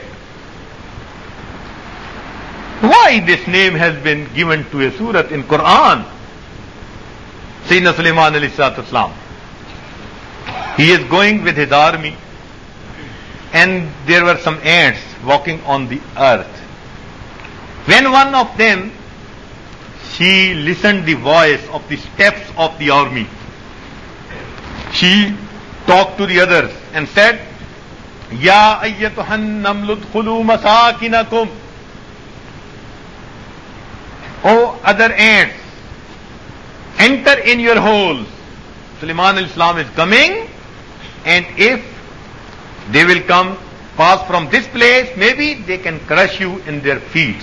Why this name has been given to a surah in Quran? Sayyidina Sulaiman alayhi salatu wasalam, he is going with his army and there were some ants walking on the earth. When one of them, she listened the voice of the steps of the army, she talked to the others and said, Ya ayyatuhan namlu dkhulu masakinakum. O other ants, enter in your holes. Sulaiman al-Islam is coming, and if they will come, pass from this place, maybe they can crush you in their feet.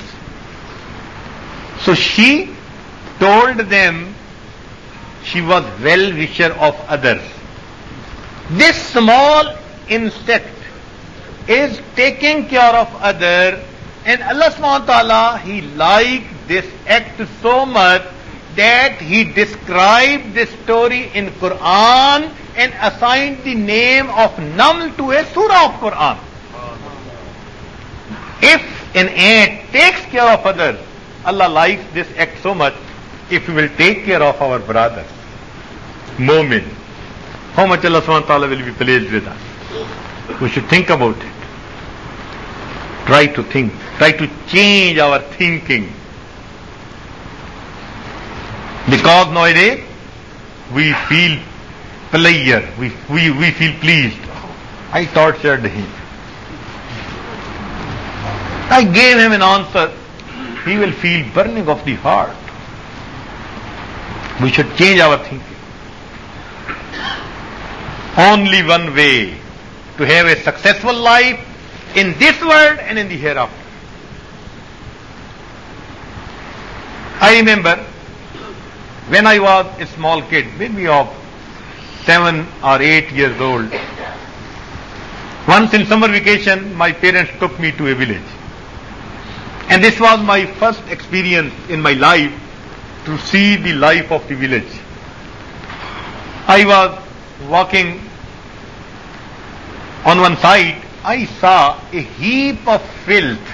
So she told them she was well-wisher of others. This small insect is taking care of others, and Allah subhanahu wa ta'ala, He liked this act so much that He described this story in Quran and assigned the name of Naml to a surah of Quran. If an ant takes care of others, Allah likes this act so much. If we will take care of our brothers, mu'min, how much Allah subhanahu wa ta'ala will be pleased with us. We should think about it. Try to think. Try to change our thinking. Because nowadays we feel pleasure, we feel pleased. I tortured him. I gave him an answer. He will feel burning of the heart. We should change our thinking. Only one way to have a successful life in this world and in the hereafter. I remember when I was a small kid, maybe of 7 or 8 years old, once in summer vacation, my parents took me to a village. And this was my first experience in my life to see the life of the village. I was walking on one side, I saw a heap of filth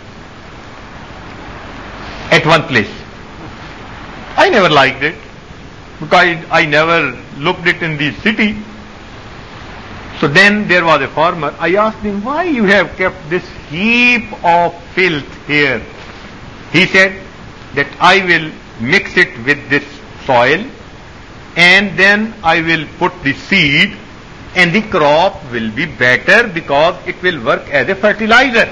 at one place. I never liked it because I never looked it in the city. So then there was a farmer. I asked him, why you have kept this heap of filth here? He said that I will mix it with this soil and then I will put the seed and the crop will be better because it will work as a fertilizer.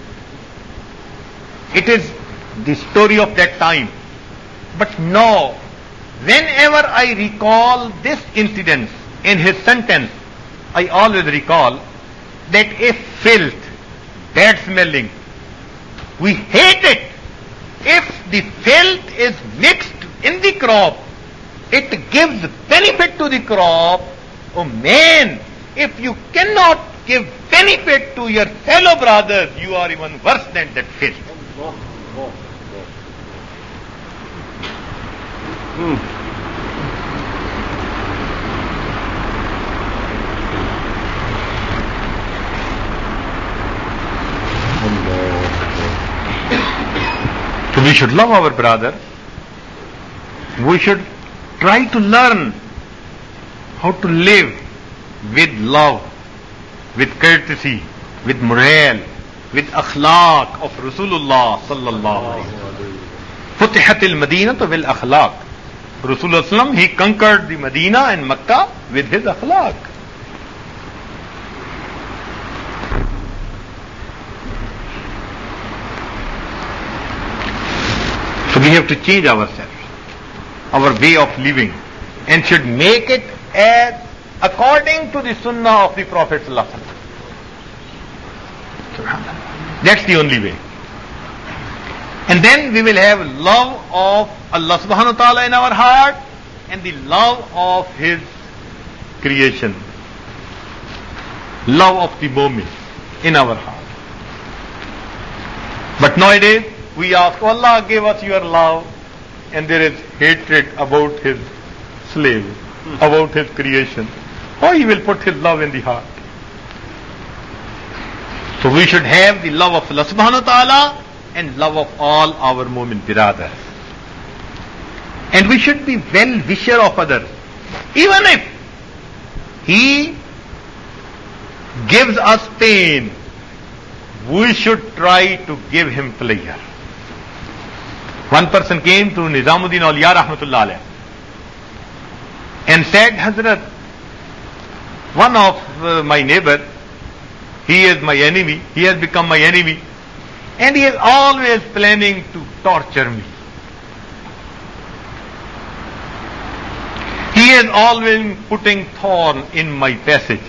It is the story of that time. But now, whenever I recall this incident in his sentence, I always recall that a filth, bad smelling, we hate it. If the filth is mixed in the crop, it gives benefit to the crop. Oh man, if you cannot give benefit to your fellow brothers, you are even worse than that filth. So we should love our brother. We should try to learn how to live with love, with courtesy, with morale, with akhlaq of Rasulullah sallallahu alaihi wasallam. Futihat al-Madinah bil akhlaq. Rasulullah sallam, he conquered the Medina and Makkah with his akhlaq. So we have to change ourselves, our way of living, and should make it as according to the sunnah of the Prophet sallallahu alaihi wasallam. That's the only way. And then we will have love of Allah subhanahu wa ta'ala in our heart and the love of His creation. Love of the moment in our heart. But nowadays we ask, oh Allah, give us your love, and there is hatred about His slave, about His creation. How He will put His love in the heart? So we should have the love of Allah subhanahu wa ta'ala and love of all our mu'min brothers. And we should be well-wisher of others. Even if he gives us pain, we should try to give him pleasure. One person came to Nizamuddin Awliya rahmatullah alayh and said, Hazrat, one of my neighbor, he is my enemy, he has become my enemy, and he is always planning to torture me. He is always putting thorn in my passage.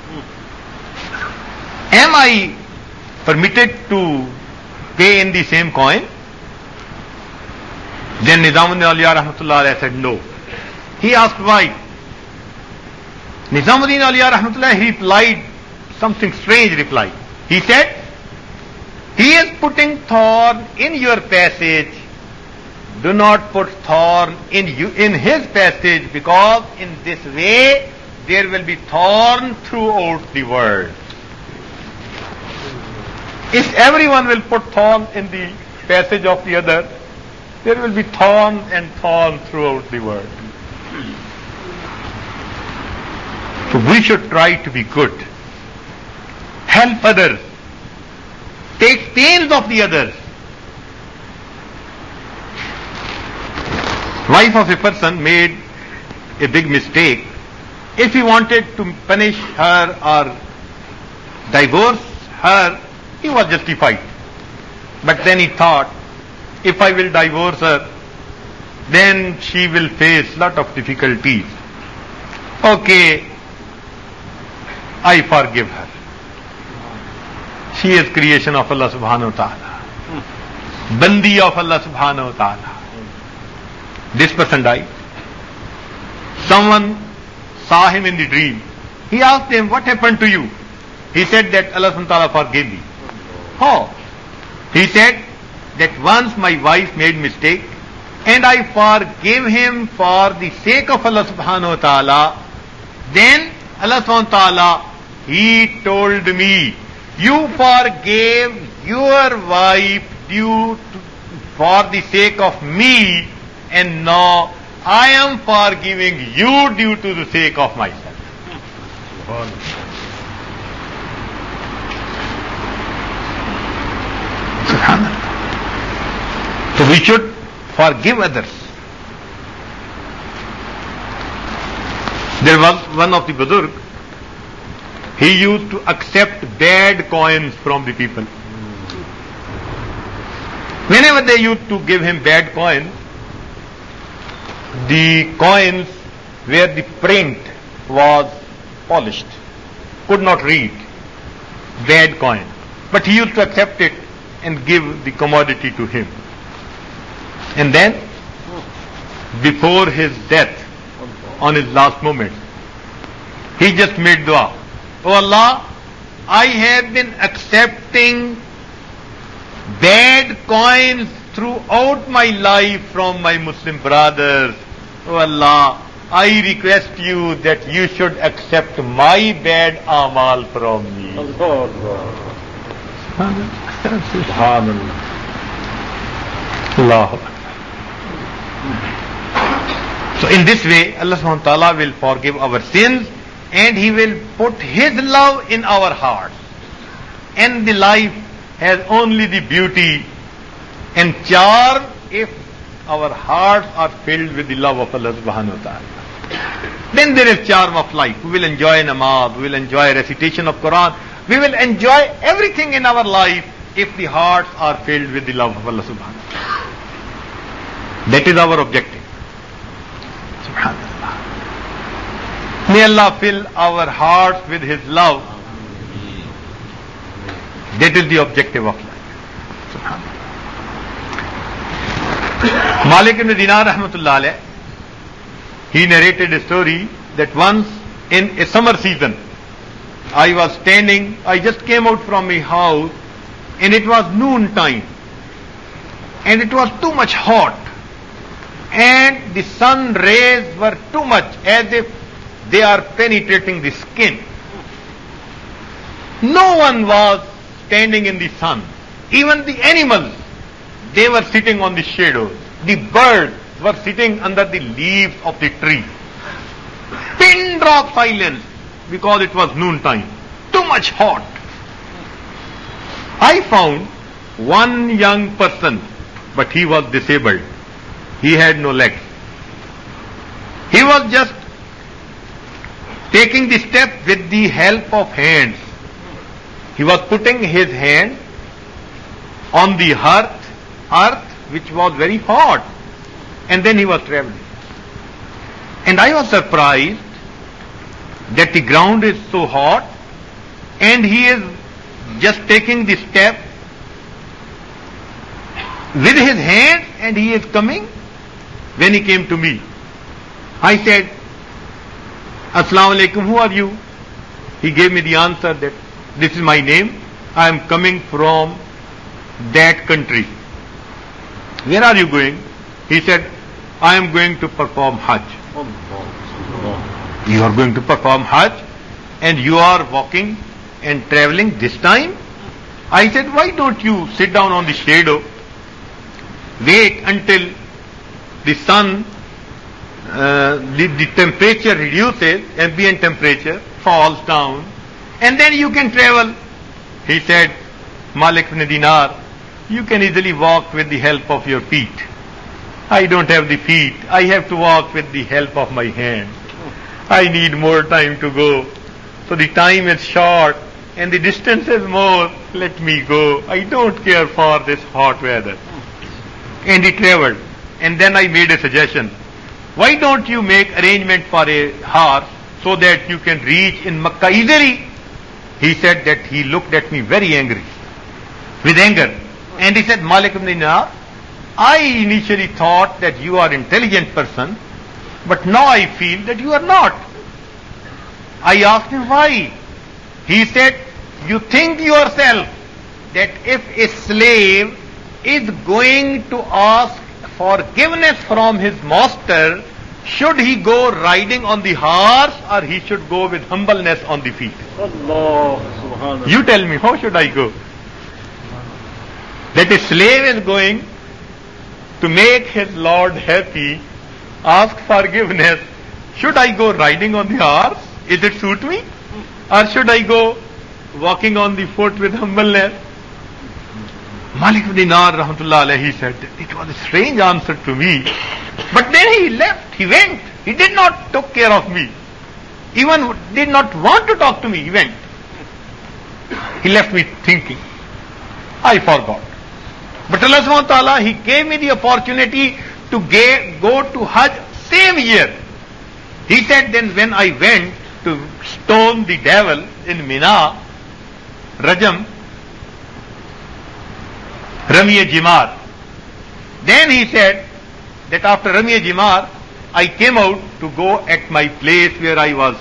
Am I permitted to pay in the same coin? Then Nizamuddin Awliya rahmatullah alayhi said no. He asked why. Nizamuddin Awliya rahmatullah replied something strange reply. He said, he is putting thorn in your passage. Do not put thorn in his passage, because in this way there will be thorn throughout the world. If everyone will put thorn in the passage of the other, there will be thorn and thorn throughout the world. So we should try to be good. Help others. Take pains of the others. Wife of a person made a big mistake. If he wanted to punish her or divorce her, he was justified. But then he thought, if I will divorce her, then she will face lot of difficulties. Okay, I forgive her. She is creation of Allah subhanahu wa ta'ala. Bandi of Allah subhanahu wa ta'ala. This person died. Someone saw him in the dream. He asked him, what happened to you? He said that Allah subhanahu wa ta'ala forgave me. How? He said that once my wife made mistake and I forgave him for the sake of Allah subhanahu wa ta'ala. Then Allah subhanahu wa ta'ala, He told me, you forgave your wife for the sake of me, and now I am forgiving you due to the sake of myself. So we should forgive others. There was one of the Buzurg, he used to accept bad coins from the people. Whenever they used to give him bad coins, the coins where the print was polished, could not read, bad coin. But he used to accept it and give the commodity to him. And then, before his death, on his last moment, he just made dua. Oh Allah, I have been accepting bad coins throughout my life from my Muslim brothers. Oh Allah, I request you that you should accept my bad amal from me. Subhanallah. Allah. So in this way, Allah subhanahu wa ta'ala will forgive our sins and He will put His love in our hearts. And the life has only the beauty and charm if our hearts are filled with the love of Allah subhanahu wa ta'ala. Then there is charm of life. We will enjoy namaz, we will enjoy recitation of Quran, we will enjoy everything in our life if the hearts are filled with the love of Allah subhanahu wa ta'ala. That is our objective. Subhanallah. May Allah fill our hearts with His love. That is the objective of life. Subhanallah. Malik ibn Dinar rahmatullah alayh, he narrated a story that once in a summer season, I was standing, I just came out from my house and it was noon time and it was too much hot and the sun rays were too much as if they are penetrating the skin. No one was standing in the sun. Even the animals, they were sitting on the shadows. The birds were sitting under the leaves of the tree. Pin drop silence because it was noontime. Too much hot. I found one young person, but he was disabled. He had no legs. He was just taking the step with the help of hands. He was putting his hand on the earth which was very hot, and then he was traveling. And I was surprised that the ground is so hot and he is just taking the step with his hands and he is coming. When he came to me, I said, Assalamu alaikum, who are you? He gave me the answer that this is my name, I am coming from that country. Where are you going? He said, I am going to perform Hajj. You are going to perform Hajj and you are walking and traveling this time? I said, why don't you sit down on the shadow, wait until the sun, the temperature reduces, ambient temperature falls down, and then you can travel. He said, Malik ibn Dinar, you can easily walk with the help of your feet. I don't have the feet. I have to walk with the help of my hands. I need more time to go. So the time is short and the distance is more. Let me go. I don't care for this hot weather. And he traveled. And then I made a suggestion. Why don't you make arrangement for a horse so that you can reach in Makkah easily? He said that he looked at me very angry, with anger. And he said, Malik ibn Dinar, I initially thought that you are an intelligent person, but now I feel that you are not. I asked him why. He said, you think yourself that if a slave is going to ask forgiveness from his master, should he go riding on the horse or he should go with humbleness on the feet? Allah, you tell me, how should I go? That a slave is going to make his Lord happy, ask forgiveness. Should I go riding on the horse? Is it suit me? Or should I go walking on the foot with humbleness? Malik ibn Dinar rahmatullah alayhi said, it was a strange answer to me. But then he left, he went. He did not take care of me. Even did not want to talk to me, he went. He left me thinking. I forgot. But Allah subhanahu wa ta'ala, He gave me the opportunity to go to Hajj same year. He said then when I went to stone the devil in Mina, Rajam, Ramiya Jimar. Then he said that after Ramiya Jimar, I came out to go at my place where I was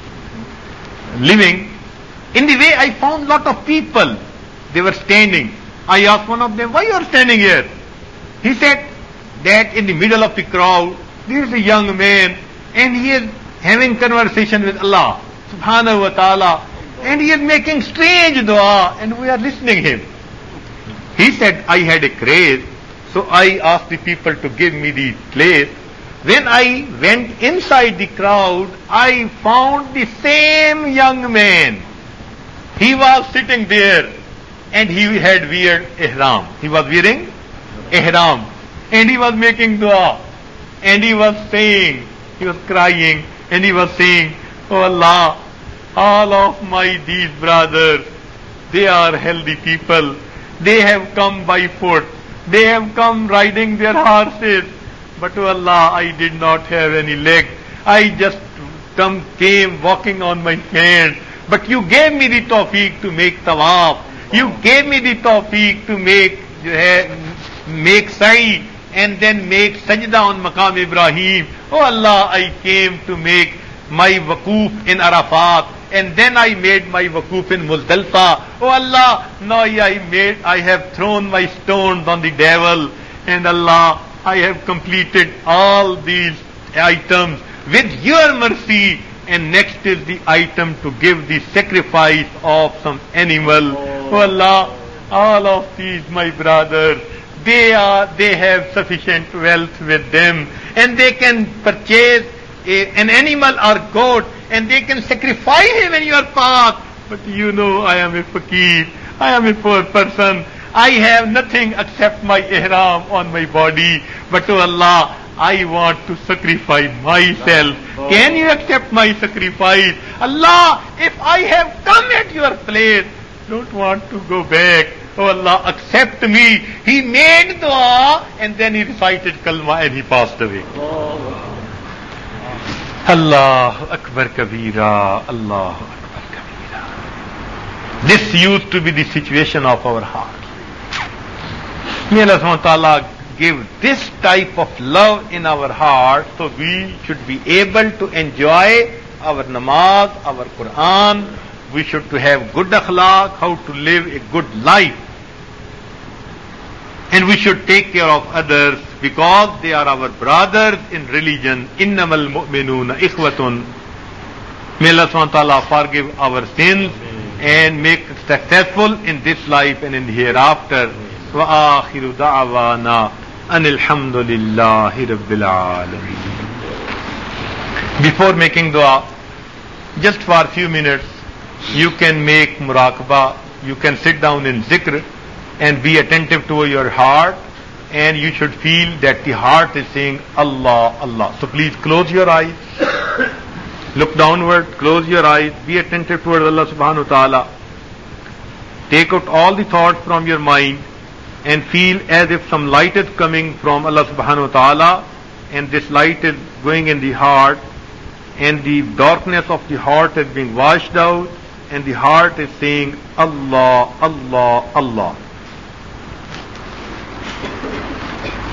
living. In the way I found lot of people. They were standing. I asked one of them, why you are standing here? He said that in the middle of the crowd, there is a young man and he is having conversation with Allah subhanahu wa ta'ala and he is making strange dua and we are listening him. He said, I had a craze, so I asked the people to give me the place. When I went inside the crowd, I found the same young man. He was sitting there and he had wearing ihram. He was wearing ihram and he was making dua and he was saying, he was crying and he was saying, oh Allah, all of these brothers, they are healthy people. They have come by foot. They have come riding their horses. But oh Allah, I did not have any leg. I just came walking on my hands. But you gave me the tawfiq to make tawaf. You gave me the tawfiq to make sa'i and then make sajda on Maqam Ibrahim. Oh Allah, I came to make my waqoof in Arafat and then I made my waqoof in Muzdalfa. Oh Allah, now I have thrown my stones on the devil and Allah, I have completed all these items with your mercy. And next is the item to give the sacrifice of some animal. Oh Allah, all of these my brothers, they have sufficient wealth with them and they can purchase an animal or goat and they can sacrifice him in your path. But you know I am a fakir, I am a poor person, I have nothing except my ihram on my body. But oh Allah, I want to sacrifice myself. Can you accept my sacrifice? Allah, if I have come at your place, don't want to go back. Oh Allah, accept me. He made dua and then he recited kalma and he passed away. Allah Akbar Kabira, Allah Akbar Kabira. This used to be the situation of our heart. May Allah subhanahu wa ta'ala give this type of love in our heart so we should be able to enjoy our namaz, our Quran. We should to have good akhlaq, how to live a good life. And we should take care of others because they are our brothers in religion. Innamal mu'minuna ikhwatun. May Allah subhanahu wa ta'ala forgive our sins and make us successful in this life and in the hereafter. Wa akhiru da'wana anil hamdulillahi rabbil alamin. Before making dua, just for a few minutes, you can make muraqabah, you can sit down in zikr and be attentive to your heart, and you should feel that the heart is saying Allah, Allah. So please close your eyes, look downward, close your eyes, be attentive towards Allah subhanahu wa ta'ala. Take out all the thoughts from your mind and feel as if some light is coming from Allah subhanahu wa ta'ala, and this light is going in the heart, and the darkness of the heart is being washed out, and the heart is saying Allah, Allah, Allah.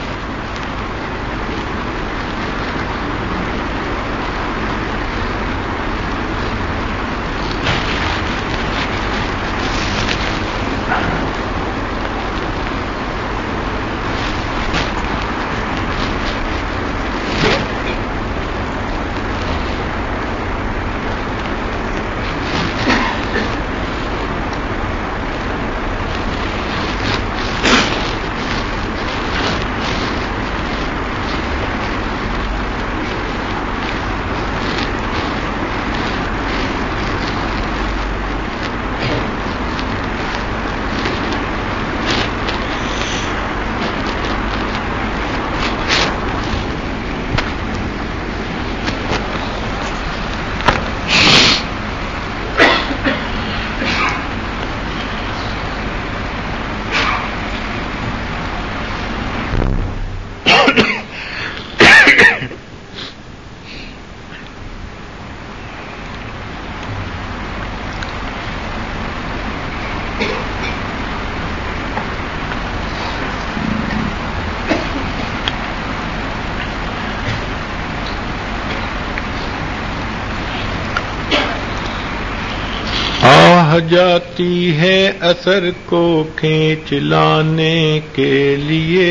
جاتی ہے اثر کو کھینچ لانے کے لیے،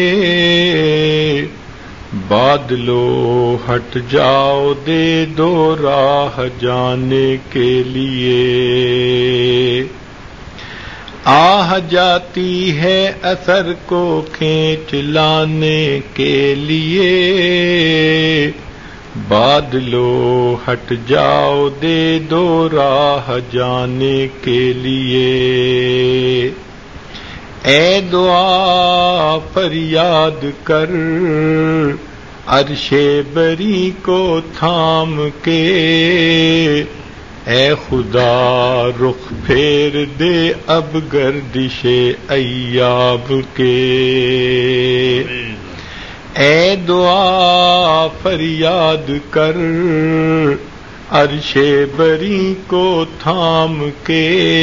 بادلو ہٹ جاؤ دے دو راہ جانے کے لیے۔ آہ جاتی ہے اثر کو کھینچ لانے کے لیے، بادلو ہٹ جاؤ دے دو راہ جانے کے لیے۔ اے دعا فریاد کر عرش بری کو تھام کے، اے خدا رخ پھیر دے اب گردش ایاب کے۔ اے دعا فریاد کر عرش بری کو تھام کے،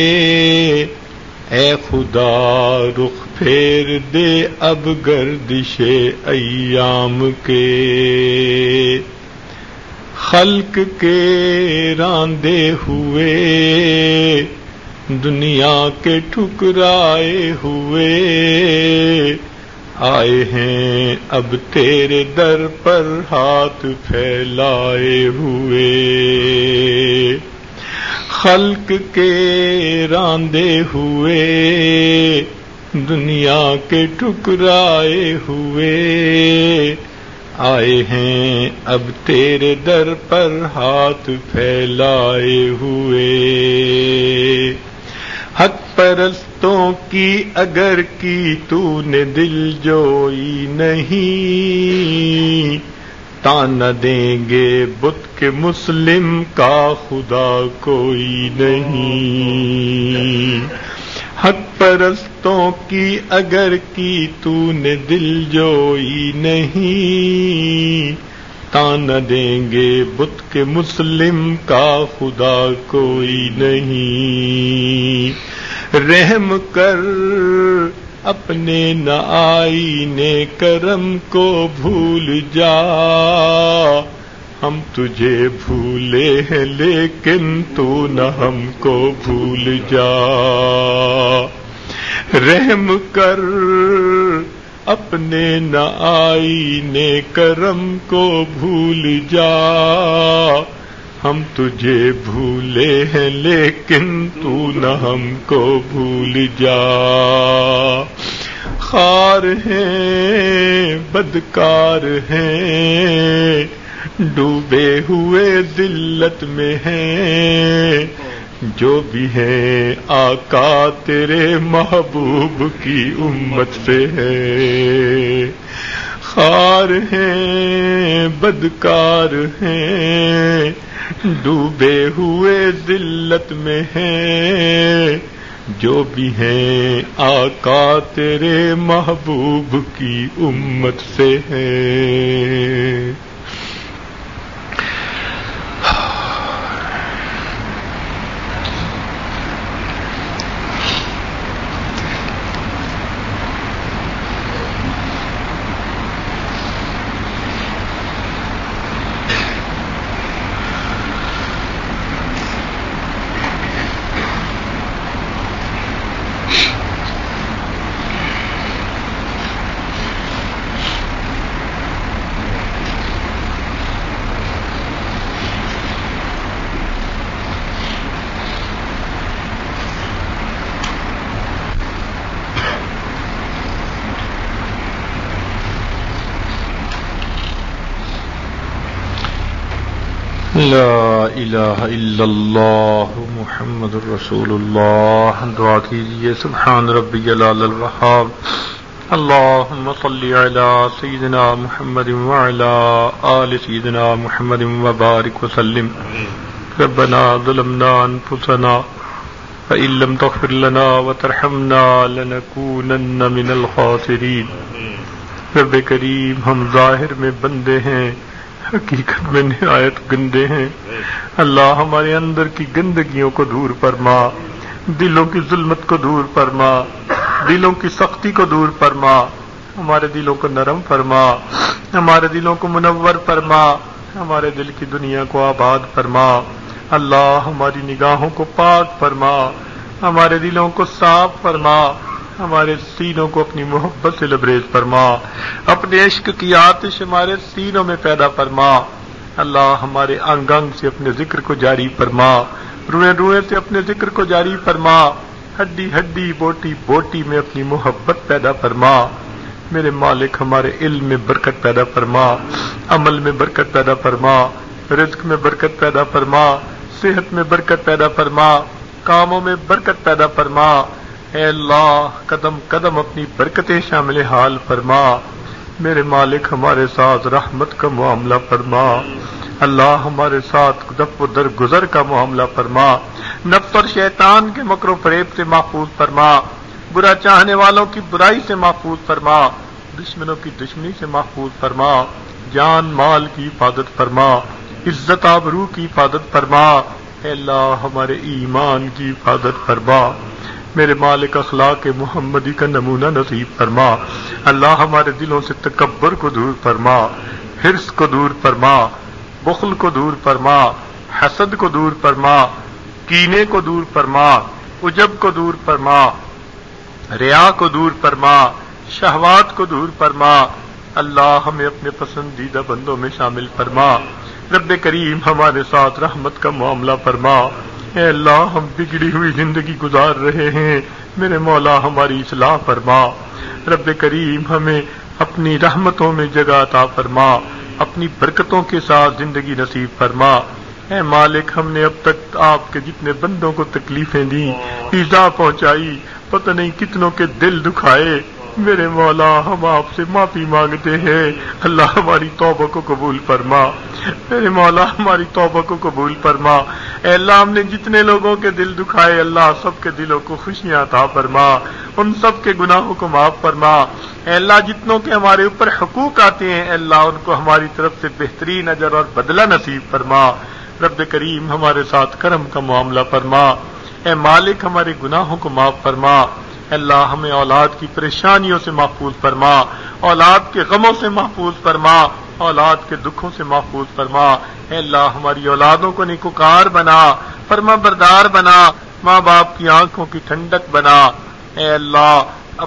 اے خدا رخ پھیر دے اب گردش ایام کے۔ خلق کے راندے ہوئے دنیا کے ٹھکرائے ہوئے، آئے ہیں اب تیرے در پر ہاتھ پھیلائے ہوئے۔ خلق کے راندے ہوئے دنیا کے ٹکرائے ہوئے، آئے ہیں اب تیرے در پر ہاتھ پھیلائے ہوئے۔ حق پرستوں کی اگر کی تو نے دل جوئی نہیں، تانا دیں گے بت کے مسلم کا خدا کوئی نہیں۔ حق پرستوں کی اگر کی تو نے دل جوئی نہیں، تانا دیں گے بت کے مسلم کا خدا کوئی نہیں۔ رحم کر اپنے نہ آئینے کرم کو بھول جا، ہم تجھے بھولے ہیں لیکن تو نہ ہم کو بھول جا۔ رحم کر اپنے نہ آئینے کرم کو بھول جا، ہم تجھے بھولے ہیں لیکن تو نہ ہم کو بھول جا۔ خار ہیں بدکار ہیں ڈوبے ہوئے ذلت میں ہیں، جو بھی ہیں آقا تیرے محبوب کی امت سے ہے۔ خار ہیں بدکار ہیں ڈوبے ہوئے ذلت میں ہیں، جو بھی ہیں آقا تیرے محبوب کی امت سے ہیں۔ لا الہ الا اللہ محمد الرسول اللہ۔ دعا کیجئے سبحان ربی العلی الوہاب، اللہم صلی علی سیدنا محمد وعلی آل سیدنا محمد وبارک وسلم۔ ربنا ظلمنا انفسنا فإن لم تغفر لنا وترحمنا لنکونن من الخاسرین۔ رب کریم ہم ظاہر میں بندے ہیں، حقیقت میں نہایت گندے ہیں۔ اللہ ہمارے اندر کی گندگیوں کو دور فرما، دلوں کی ظلمت کو دور فرما، دلوں کی سختی کو دور فرما، ہمارے دلوں کو نرم فرما، ہمارے دلوں کو منور فرما، ہمارے دل کی دنیا کو آباد فرما۔ اللہ ہماری نگاہوں کو پاک فرما، ہمارے دلوں کو صاف فرما، ہمارے سینوں کو اپنی محبت سے لبریز فرما، اپنے عشق کی آتش ہمارے سینوں میں پیدا فرما۔ اللہ ہمارے انگ انگ سے اپنے ذکر کو جاری فرما، روئے روئے سے اپنے ذکر کو جاری فرما، ہڈی ہڈی بوٹی بوٹی میں اپنی محبت پیدا فرما۔ میرے مالک ہمارے علم میں برکت پیدا فرما، عمل میں برکت پیدا فرما، رزق میں برکت پیدا فرما، صحت میں برکت پیدا فرما، کاموں میں برکت پیدا فرما۔ اے اللہ قدم قدم اپنی برکتیں شامل حال فرما۔ میرے مالک ہمارے ساتھ رحمت کا معاملہ فرما، اللہ ہمارے ساتھ دف و در گزر کا معاملہ فرما، نفس اور شیطان کے مکر و فریب سے محفوظ فرما، برا چاہنے والوں کی برائی سے محفوظ فرما، دشمنوں کی دشمنی سے محفوظ فرما، جان مال کی حفاظت فرما، عزت آبرو کی حفاظت فرما۔ اے اللہ ہمارے ایمان کی حفاظت فرما۔ میرے مالک اخلاق محمدی کا نمونہ نصیب فرما، اللہ ہمارے دلوں سے تکبر کو دور فرما، حرص کو دور فرما، بخل کو دور فرما، حسد کو دور فرما، کینے کو دور فرما، عجب کو دور فرما، ریا کو دور فرما، شہوات کو دور فرما۔ اللہ ہمیں اپنے پسندیدہ بندوں میں شامل فرما۔ رب کریم ہمارے ساتھ رحمت کا معاملہ فرما۔ اے اللہ ہم بگڑی ہوئی زندگی گزار رہے ہیں، میرے مولا ہماری اصلاح فرما۔ رب کریم ہمیں اپنی رحمتوں میں جگہ عطا فرما، اپنی برکتوں کے ساتھ زندگی نصیب فرما۔ اے مالک ہم نے اب تک آپ کے جتنے بندوں کو تکلیفیں دی، ایذا پہنچائی، پتہ نہیں کتنوں کے دل دکھائے، میرے مولا ہم آپ سے معافی مانگتے ہیں۔ اللہ ہماری توبہ کو قبول فرما، میرے مولا ہماری توبہ کو قبول فرما۔ اے اللہ ہم نے جتنے لوگوں کے دل دکھائے، اللہ سب کے دلوں کو خوشیاں عطا فرما، ان سب کے گناہوں کو معاف فرما۔ اے اللہ جتنوں کے ہمارے اوپر حقوق آتے ہیں، اے اللہ ان کو ہماری طرف سے بہترین اجر اور بدلہ نصیب فرما۔ رب کریم ہمارے ساتھ کرم کا معاملہ فرما۔ اے مالک ہمارے گناہوں کو معاف فرما۔ اے اللہ ہمیں اولاد کی پریشانیوں سے محفوظ فرما، اولاد کے غموں سے محفوظ فرما، اولاد کے دکھوں سے محفوظ فرما۔ اے اللہ ہماری اولادوں کو نیکوکار بنا، فرما بردار بنا، ماں باپ کی آنکھوں کی ٹھنڈک بنا۔ اے اللہ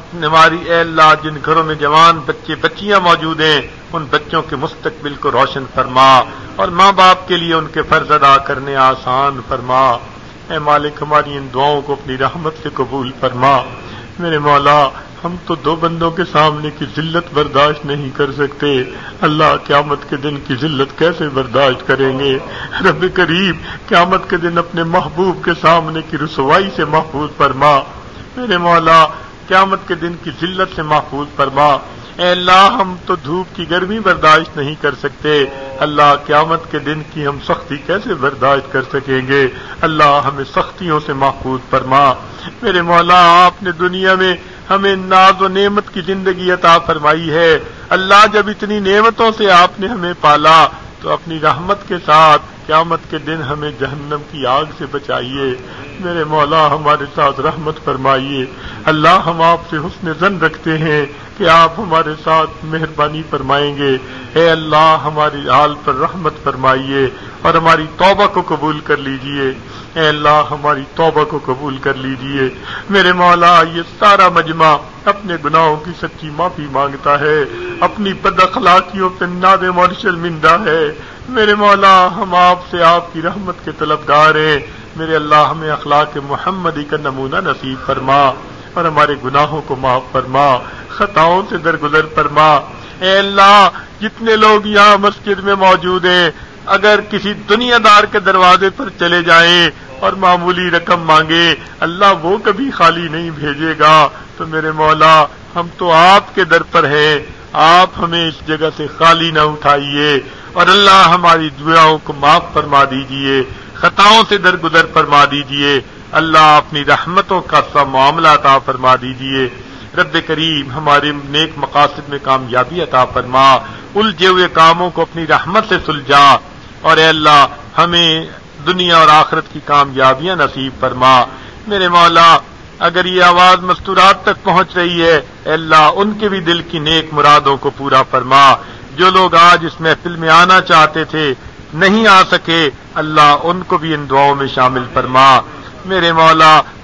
اے اللہ جن گھروں میں جوان بچے بچیاں موجود ہیں، ان بچوں کے مستقبل کو روشن فرما، اور ماں باپ کے لیے ان کے فرض ادا کرنے آسان فرما۔ اے مالک ہماری ان دعاؤں کو اپنی رحمت سے قبول فرما۔ میرے مولا ہم تو دو بندوں کے سامنے کی ذلت برداشت نہیں کر سکتے، اللہ قیامت کے دن کی ذلت کیسے برداشت کریں گے؟ رب کریم قیامت کے دن اپنے محبوب کے سامنے کی رسوائی سے محفوظ فرما، میرے مولا قیامت کے دن کی ذلت سے محفوظ فرما۔ اے اللہ ہم تو دھوپ کی گرمی برداشت نہیں کر سکتے، اللہ قیامت کے دن کی ہم سختی کیسے برداشت کر سکیں گے؟ اللہ ہمیں سختیوں سے محفوظ فرما۔ میرے مولا آپ نے دنیا میں ہمیں ناز و نعمت کی زندگی عطا فرمائی ہے، اللہ جب اتنی نعمتوں سے آپ نے ہمیں پالا تو اپنی رحمت کے ساتھ قیامت کے دن ہمیں جہنم کی آگ سے بچائیے۔ میرے مولا ہمارے ساتھ رحمت فرمائیے، اللہ ہم آپ سے حسن ظن رکھتے ہیں کہ آپ ہمارے ساتھ مہربانی فرمائیں گے۔ اے اللہ ہماری حال پر رحمت فرمائیے اور ہماری توبہ کو قبول کر لیجئے۔ اے اللہ ہماری توبہ کو قبول کر لیجئے۔ میرے مولا یہ سارا مجمع اپنے گناہوں کی سچی معافی مانگتا ہے، اپنی بد اخلاقیوں پہ نادم اور شرمندہ ہے۔ میرے مولا ہم آپ سے آپ کی رحمت کے طلبگار ہیں، میرے اللہ ہمیں اخلاق محمدی کا نمونہ نصیب فرما اور ہمارے گناہوں کو معاف فرما، خطاؤں سے درگزر فرما۔ اے اللہ جتنے لوگ یہاں مسجد میں موجود ہیں، اگر کسی دنیا دار کے دروازے پر چلے جائیں اور معمولی رقم مانگے، اللہ وہ کبھی خالی نہیں بھیجے گا۔ تو میرے مولا ہم تو آپ کے در پر ہیں، آپ ہمیں اس جگہ سے خالی نہ اٹھائیے، اور اللہ ہماری دعاؤں کو معاف فرما دیجئے، خطاؤں سے درگزر فرما دیجئے، اللہ اپنی رحمتوں کا سا معاملہ عطا فرما دیجئے۔ رب کریم ہمارے نیک مقاصد میں کامیابی عطا فرما، الجھے ہوئے کاموں کو اپنی رحمت سے سلجھا، اور اے اللہ ہمیں دنیا اور آخرت کی کامیابیاں نصیب فرما۔ میرے مولا اگر یہ آواز مستورات تک پہنچ رہی ہے، اے اللہ ان کے بھی دل کی نیک مرادوں کو پورا فرما۔ جو لوگ آج اس محفل میں آنا چاہتے تھے نہیں آ سکے، اللہ ان کو بھی ان دعاؤں میں شامل فرما۔ میرے مولا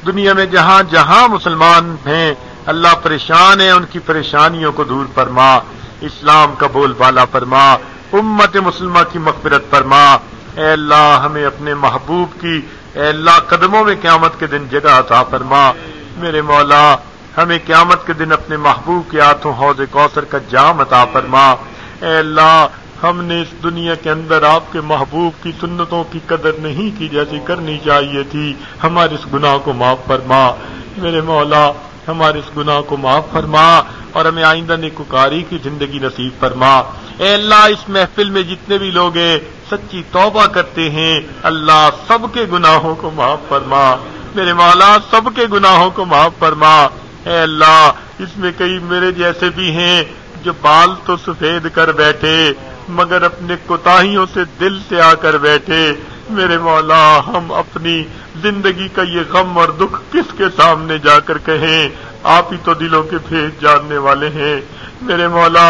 دنیا میں جہاں جہاں مسلمان ہیں اللہ پریشان ہے، ان کی پریشانیوں کو دور فرما، اسلام کا بول بالا فرما، امت مسلمہ کی مغفرت فرما۔ اے اللہ ہمیں اپنے محبوب کی اے اللہ قدموں میں قیامت کے دن جگہ عطا فرما۔ میرے مولا ہمیں قیامت کے دن اپنے محبوب کے ہاتھوں حوض کوثر کا جام عطا فرما۔ اے اللہ ہم نے اس دنیا کے اندر آپ کے محبوب کی سنتوں کی قدر نہیں کی جیسی کرنی چاہیے تھی، ہمارے اس گناہ کو معاف فرما۔ میرے مولا ہمارے اس گناہ کو معاف فرما اور ہمیں آئندہ نیکوکاری کی زندگی نصیب فرما۔ اے اللہ اس محفل میں جتنے بھی لوگ ہیں سچی توبہ کرتے ہیں، اللہ سب کے گناہوں کو معاف فرما۔ میرے مولا سب کے گناہوں کو معاف فرما۔ اے اللہ اس میں کئی میرے جیسے بھی ہیں جو بال تو سفید کر بیٹھے مگر اپنے کوتاہیوں سے دل سے آ کر بیٹھے۔ میرے مولا ہم اپنی زندگی کا یہ غم اور دکھ کس کے سامنے جا کر کہیں؟ آپ ہی تو دلوں کے بھیج جاننے والے ہیں۔ میرے مولا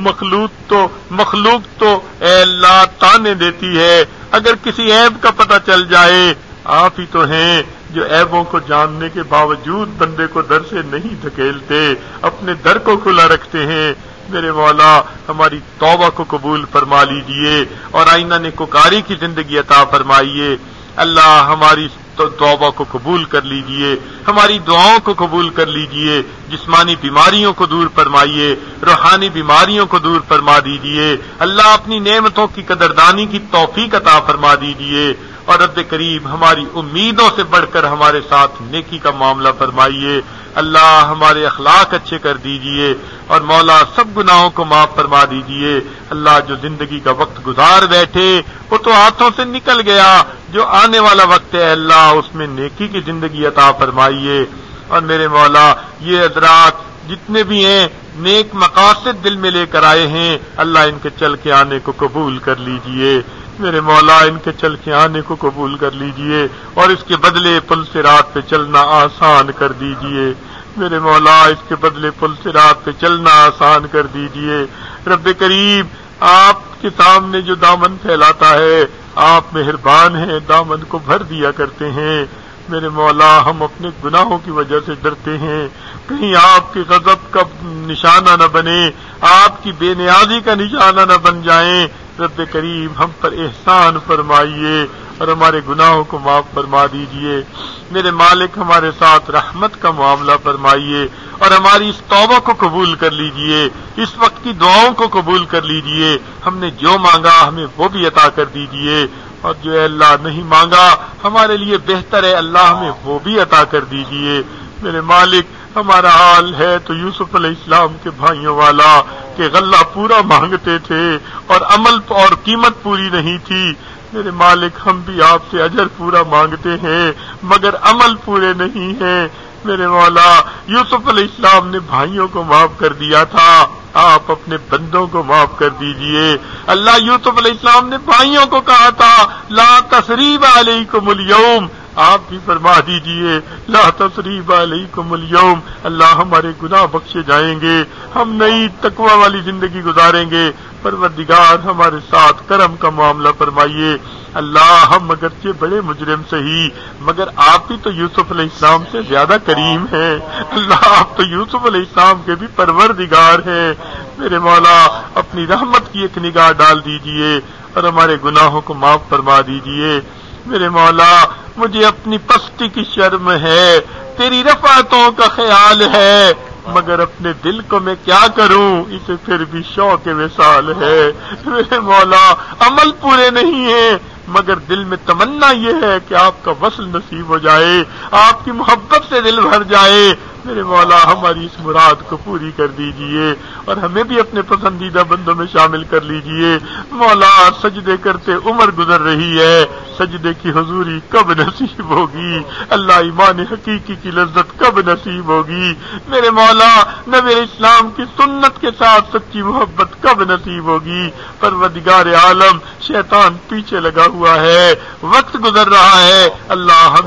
مخلوق تو اے اللہ تانے دیتی ہے، اگر کسی عیب کا پتہ چل جائے آپ ہی تو ہیں جو عیبوں کو جاننے کے باوجود بندے کو در سے نہیں دھکیلتے، اپنے در کو کھلا رکھتے ہیں۔ میرے مولا ہماری توبہ کو قبول فرما لیجئے اور آئینہ نیکوکاری کی زندگی عطا فرمائیے۔ اللہ ہماری توبہ کو قبول کر لیجئے، ہماری دعاؤں کو قبول کر لیجئے، جسمانی بیماریوں کو دور فرمائیے، روحانی بیماریوں کو دور فرما دیجئے۔ اللہ اپنی نعمتوں کی قدردانی کی توفیق عطا فرما دیجئے اور رب کریم ہماری امیدوں سے بڑھ کر ہمارے ساتھ نیکی کا معاملہ فرمائیے۔ اللہ ہمارے اخلاق اچھے کر دیجئے اور مولا سب گناہوں کو معاف فرما دیجئے۔ اللہ جو زندگی کا وقت گزار بیٹھے وہ تو ہاتھوں سے نکل گیا، جو آنے والا وقت ہے اللہ اس میں نیکی کی زندگی عطا فرمائیے۔ اور میرے مولا یہ حضرات جتنے بھی ہیں نیک مقاصد دل میں لے کر آئے ہیں اللہ ان کے چل کے آنے کو قبول کر لیجئے۔ میرے مولا ان کے چل کے آنے کو قبول کر لیجئے اور اس کے بدلے پل صراط پہ چلنا آسان کر دیجئے۔ میرے مولا اس کے بدلے پل صراط پہ چلنا آسان کر دیجئے۔ رب کریم آپ کے سامنے جو دامن پھیلاتا ہے آپ مہربان ہیں، دامن کو بھر دیا کرتے ہیں۔ میرے مولا ہم اپنے گناہوں کی وجہ سے ڈرتے ہیں، کہیں آپ کے غضب کا نشانہ نہ بنے، آپ کی بے نیازی کا نشانہ نہ بن جائیں۔ رب کریم ہم پر احسان فرمائیے اور ہمارے گناہوں کو معاف فرما دیجئے۔ میرے مالک ہمارے ساتھ رحمت کا معاملہ فرمائیے اور ہماری اس توبہ کو قبول کر لیجئے، اس وقت کی دعاؤں کو قبول کر لیجئے۔ ہم نے جو مانگا ہمیں وہ بھی عطا کر دیجئے اور جو اے اللہ نہیں مانگا ہمارے لیے بہتر ہے اللہ ہمیں وہ بھی عطا کر دیجئے۔ میرے مالک ہمارا حال ہے تو یوسف علیہ السلام کے بھائیوں والا کہ غلہ پورا مانگتے تھے اور عمل اور قیمت پوری نہیں تھی۔ میرے مالک ہم بھی آپ سے اجر پورا مانگتے ہیں مگر عمل پورے نہیں ہیں۔ میرے مولا یوسف علیہ السلام نے بھائیوں کو معاف کر دیا تھا، آپ اپنے بندوں کو معاف کر دیجئے۔ اللہ یوسف علیہ السلام نے بھائیوں کو کہا تھا لا تثریب علیکم اليوم، آپ بھی فرما دیجئے لا تثریب علیکم اليوم۔ اللہ ہمارے گناہ بخشے جائیں گے، ہم نئی تقوی والی زندگی گزاریں گے۔ پروردگار ہمارے ساتھ کرم کا معاملہ فرمائیے۔ اللہ ہم اگرچہ بڑے مجرم سہی مگر آپ ہی تو یوسف علیہ السلام سے زیادہ کریم ہیں۔ اللہ آپ تو یوسف علیہ السلام کے بھی پروردگار ہیں۔ میرے مولا اپنی رحمت کی ایک نگاہ ڈال دیجئے اور ہمارے گناہوں کو معاف فرما دیجئے۔ میرے مولا مجھے اپنی پستی کی شرم ہے، تیری رفعتوں کا خیال ہے مگر اپنے دل کو میں کیا کروں، اسے پھر بھی شوق وصال ہے۔ میرے مولا عمل پورے نہیں ہیں مگر دل میں تمنا یہ ہے کہ آپ کا وصل نصیب ہو جائے، آپ کی محبت سے دل بھر جائے۔ میرے مولا ہماری اس مراد کو پوری کر دیجئے اور ہمیں بھی اپنے پسندیدہ بندوں میں شامل کر لیجئے۔ مولا سجدے کرتے عمر گزر رہی ہے، سجدے کی حضوری کب نصیب ہوگی؟ اللہ ایمان حقیقی کی لذت کب نصیب ہوگی؟ میرے مولا نبی اسلام کی سنت کے ساتھ سچی محبت کب نصیب ہوگی؟ پروردگار عالم شیطان پیچھے لگا ہوا ہے، وقت گزر رہا ہے، اللہ ہمیں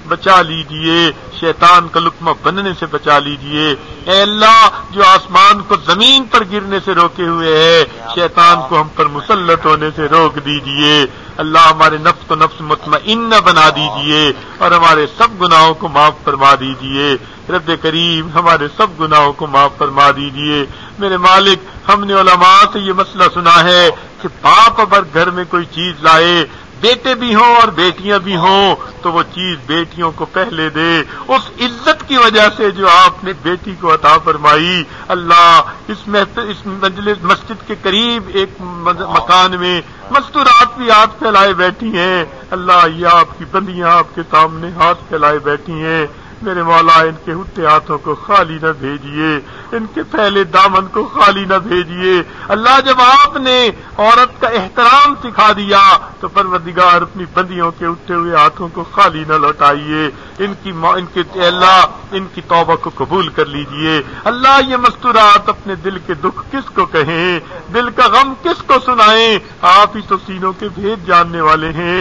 بچا لیجئے، شیطان کا لقمہ بننے سے بچا لیجئے۔ اے اللہ جو آسمان کو زمین پر گرنے سے روکے ہوئے ہے، شیطان کو ہم پر مسلط ہونے سے روک دیجئے۔ اللہ ہمارے نفس کو نفس مطمئنہ بنا دیجئے اور ہمارے سب گناہوں کو معاف فرما دیجئے۔ رب کریم ہمارے سب گناہوں کو معاف فرما دیجئے۔ میرے مالک، ہم نے علماء سے یہ مسئلہ سنا ہے کہ باپ اگر گھر میں کوئی چیز لائے، بیٹے بھی ہوں اور بیٹیاں بھی ہوں، تو وہ چیز بیٹیوں کو پہلے دے۔ اس عزت کی وجہ سے جو آپ نے بیٹی کو عطا فرمائی، اللہ اس مجلس مسجد کے قریب ایک مکان میں مستورات بھی ہاتھ پھیلائے بیٹھی ہیں، اللہ یہ آپ کی بندیاں آپ کے سامنے ہاتھ پھیلائے بیٹھی ہیں، میرے مولا ان کے ہٹے ہاتھوں کو خالی نہ بھیجیے، ان کے پھیلے دامن کو خالی نہ بھیجیے۔ اللہ جب آپ نے عورت کا احترام سکھا دیا تو پروردگار اپنی بندیوں کے اٹھے ہوئے ہاتھوں کو خالی نہ لوٹائیے، اللہ ان کی توبہ کو قبول کر لیجئے۔ اللہ یہ مستورات اپنے دل کے دکھ کس کو کہیں، دل کا غم کس کو سنائیں، آپ ہی تو سینوں کے بھید جاننے والے ہیں۔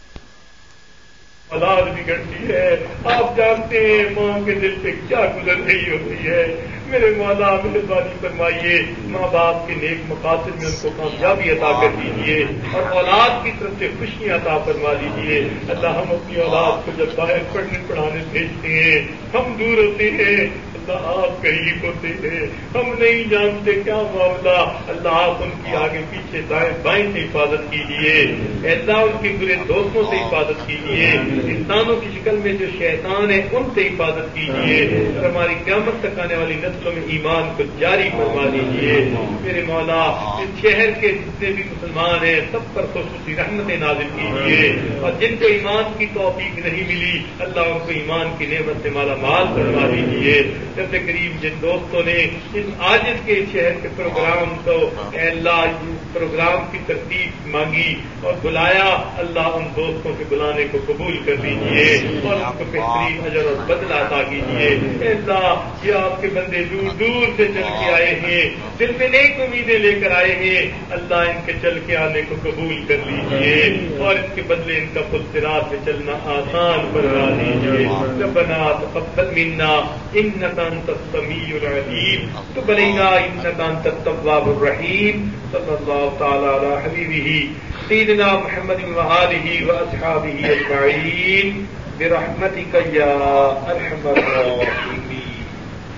اولاد بگڑتی ہے، آپ جانتے ہیں ماں کے دل پہ کیا گزر رہی ہوتی ہے۔ میرے مولا مہربانی فرمائیے، ماں باپ کے نیک مقاصد میں ان کو کامیابی عطا کر دیجیے اور اولاد کی طرف سے خوشیاں عطا فرما دیجیے۔ اللہ ہم اپنی اولاد کو جب باہر پڑھنے پڑھانے بھیجتے ہیں، ہم دور ہوتے ہیں، اللہ آپ قریب ہوتے ہیں، ہم نہیں جانتے کیا معاملہ، اللہ آپ ان کی آگے پیچھے دائیں بائیں سے حفاظت کیجیے، اللہ ان کے برے دوستوں سے حفاظت کیجیے، انسانوں کی شکل میں جو شیطان ہے ان سے حفاظت کیجیے اور ہماری قیامت تک آنے والی نسلوں میں ایمان کو جاری فرما دیجیے۔ میرے مولا اس شہر کے جتنے بھی مسلمان ہیں سب پر خصوصی رحمتیں نازل کیجیے اور جن کو ایمان کی توفیق نہیں ملی اللہ ان کو ایمان کی نعمت سے مالا مال فرما دیجیے۔ رب کریم جن دوستوں نے اس عاجز کے شہر کے پروگرام کو اے اللہ پروگرام کی ترتیب مانگی اور بلایا، اللہ ان دوستوں کے بلانے کو قبول کر دیجیے اور ان کو بہترین اجر اور بدلہ عطا کیجیے۔ اے اللہ یہ آپ کے بندے دور دور سے چل کے آئے ہیں، دل میں نیک امیدیں لے کر آئے ہیں، اللہ ان کے چل کے آنے کو قبول کر لیجیے اور اس کے بدلے ان کا صراط میں چلنا آسان فرما دیجیے۔ ربنا تقبل منا انک انت السمیع العلیم تب علینا انک انت التواب الرحیم صلی اللہ تعالی علی حبیبہ سیدنا محمد وآلہ واصحابہ اجمعین برحمتک یا ارحم الراحمین۔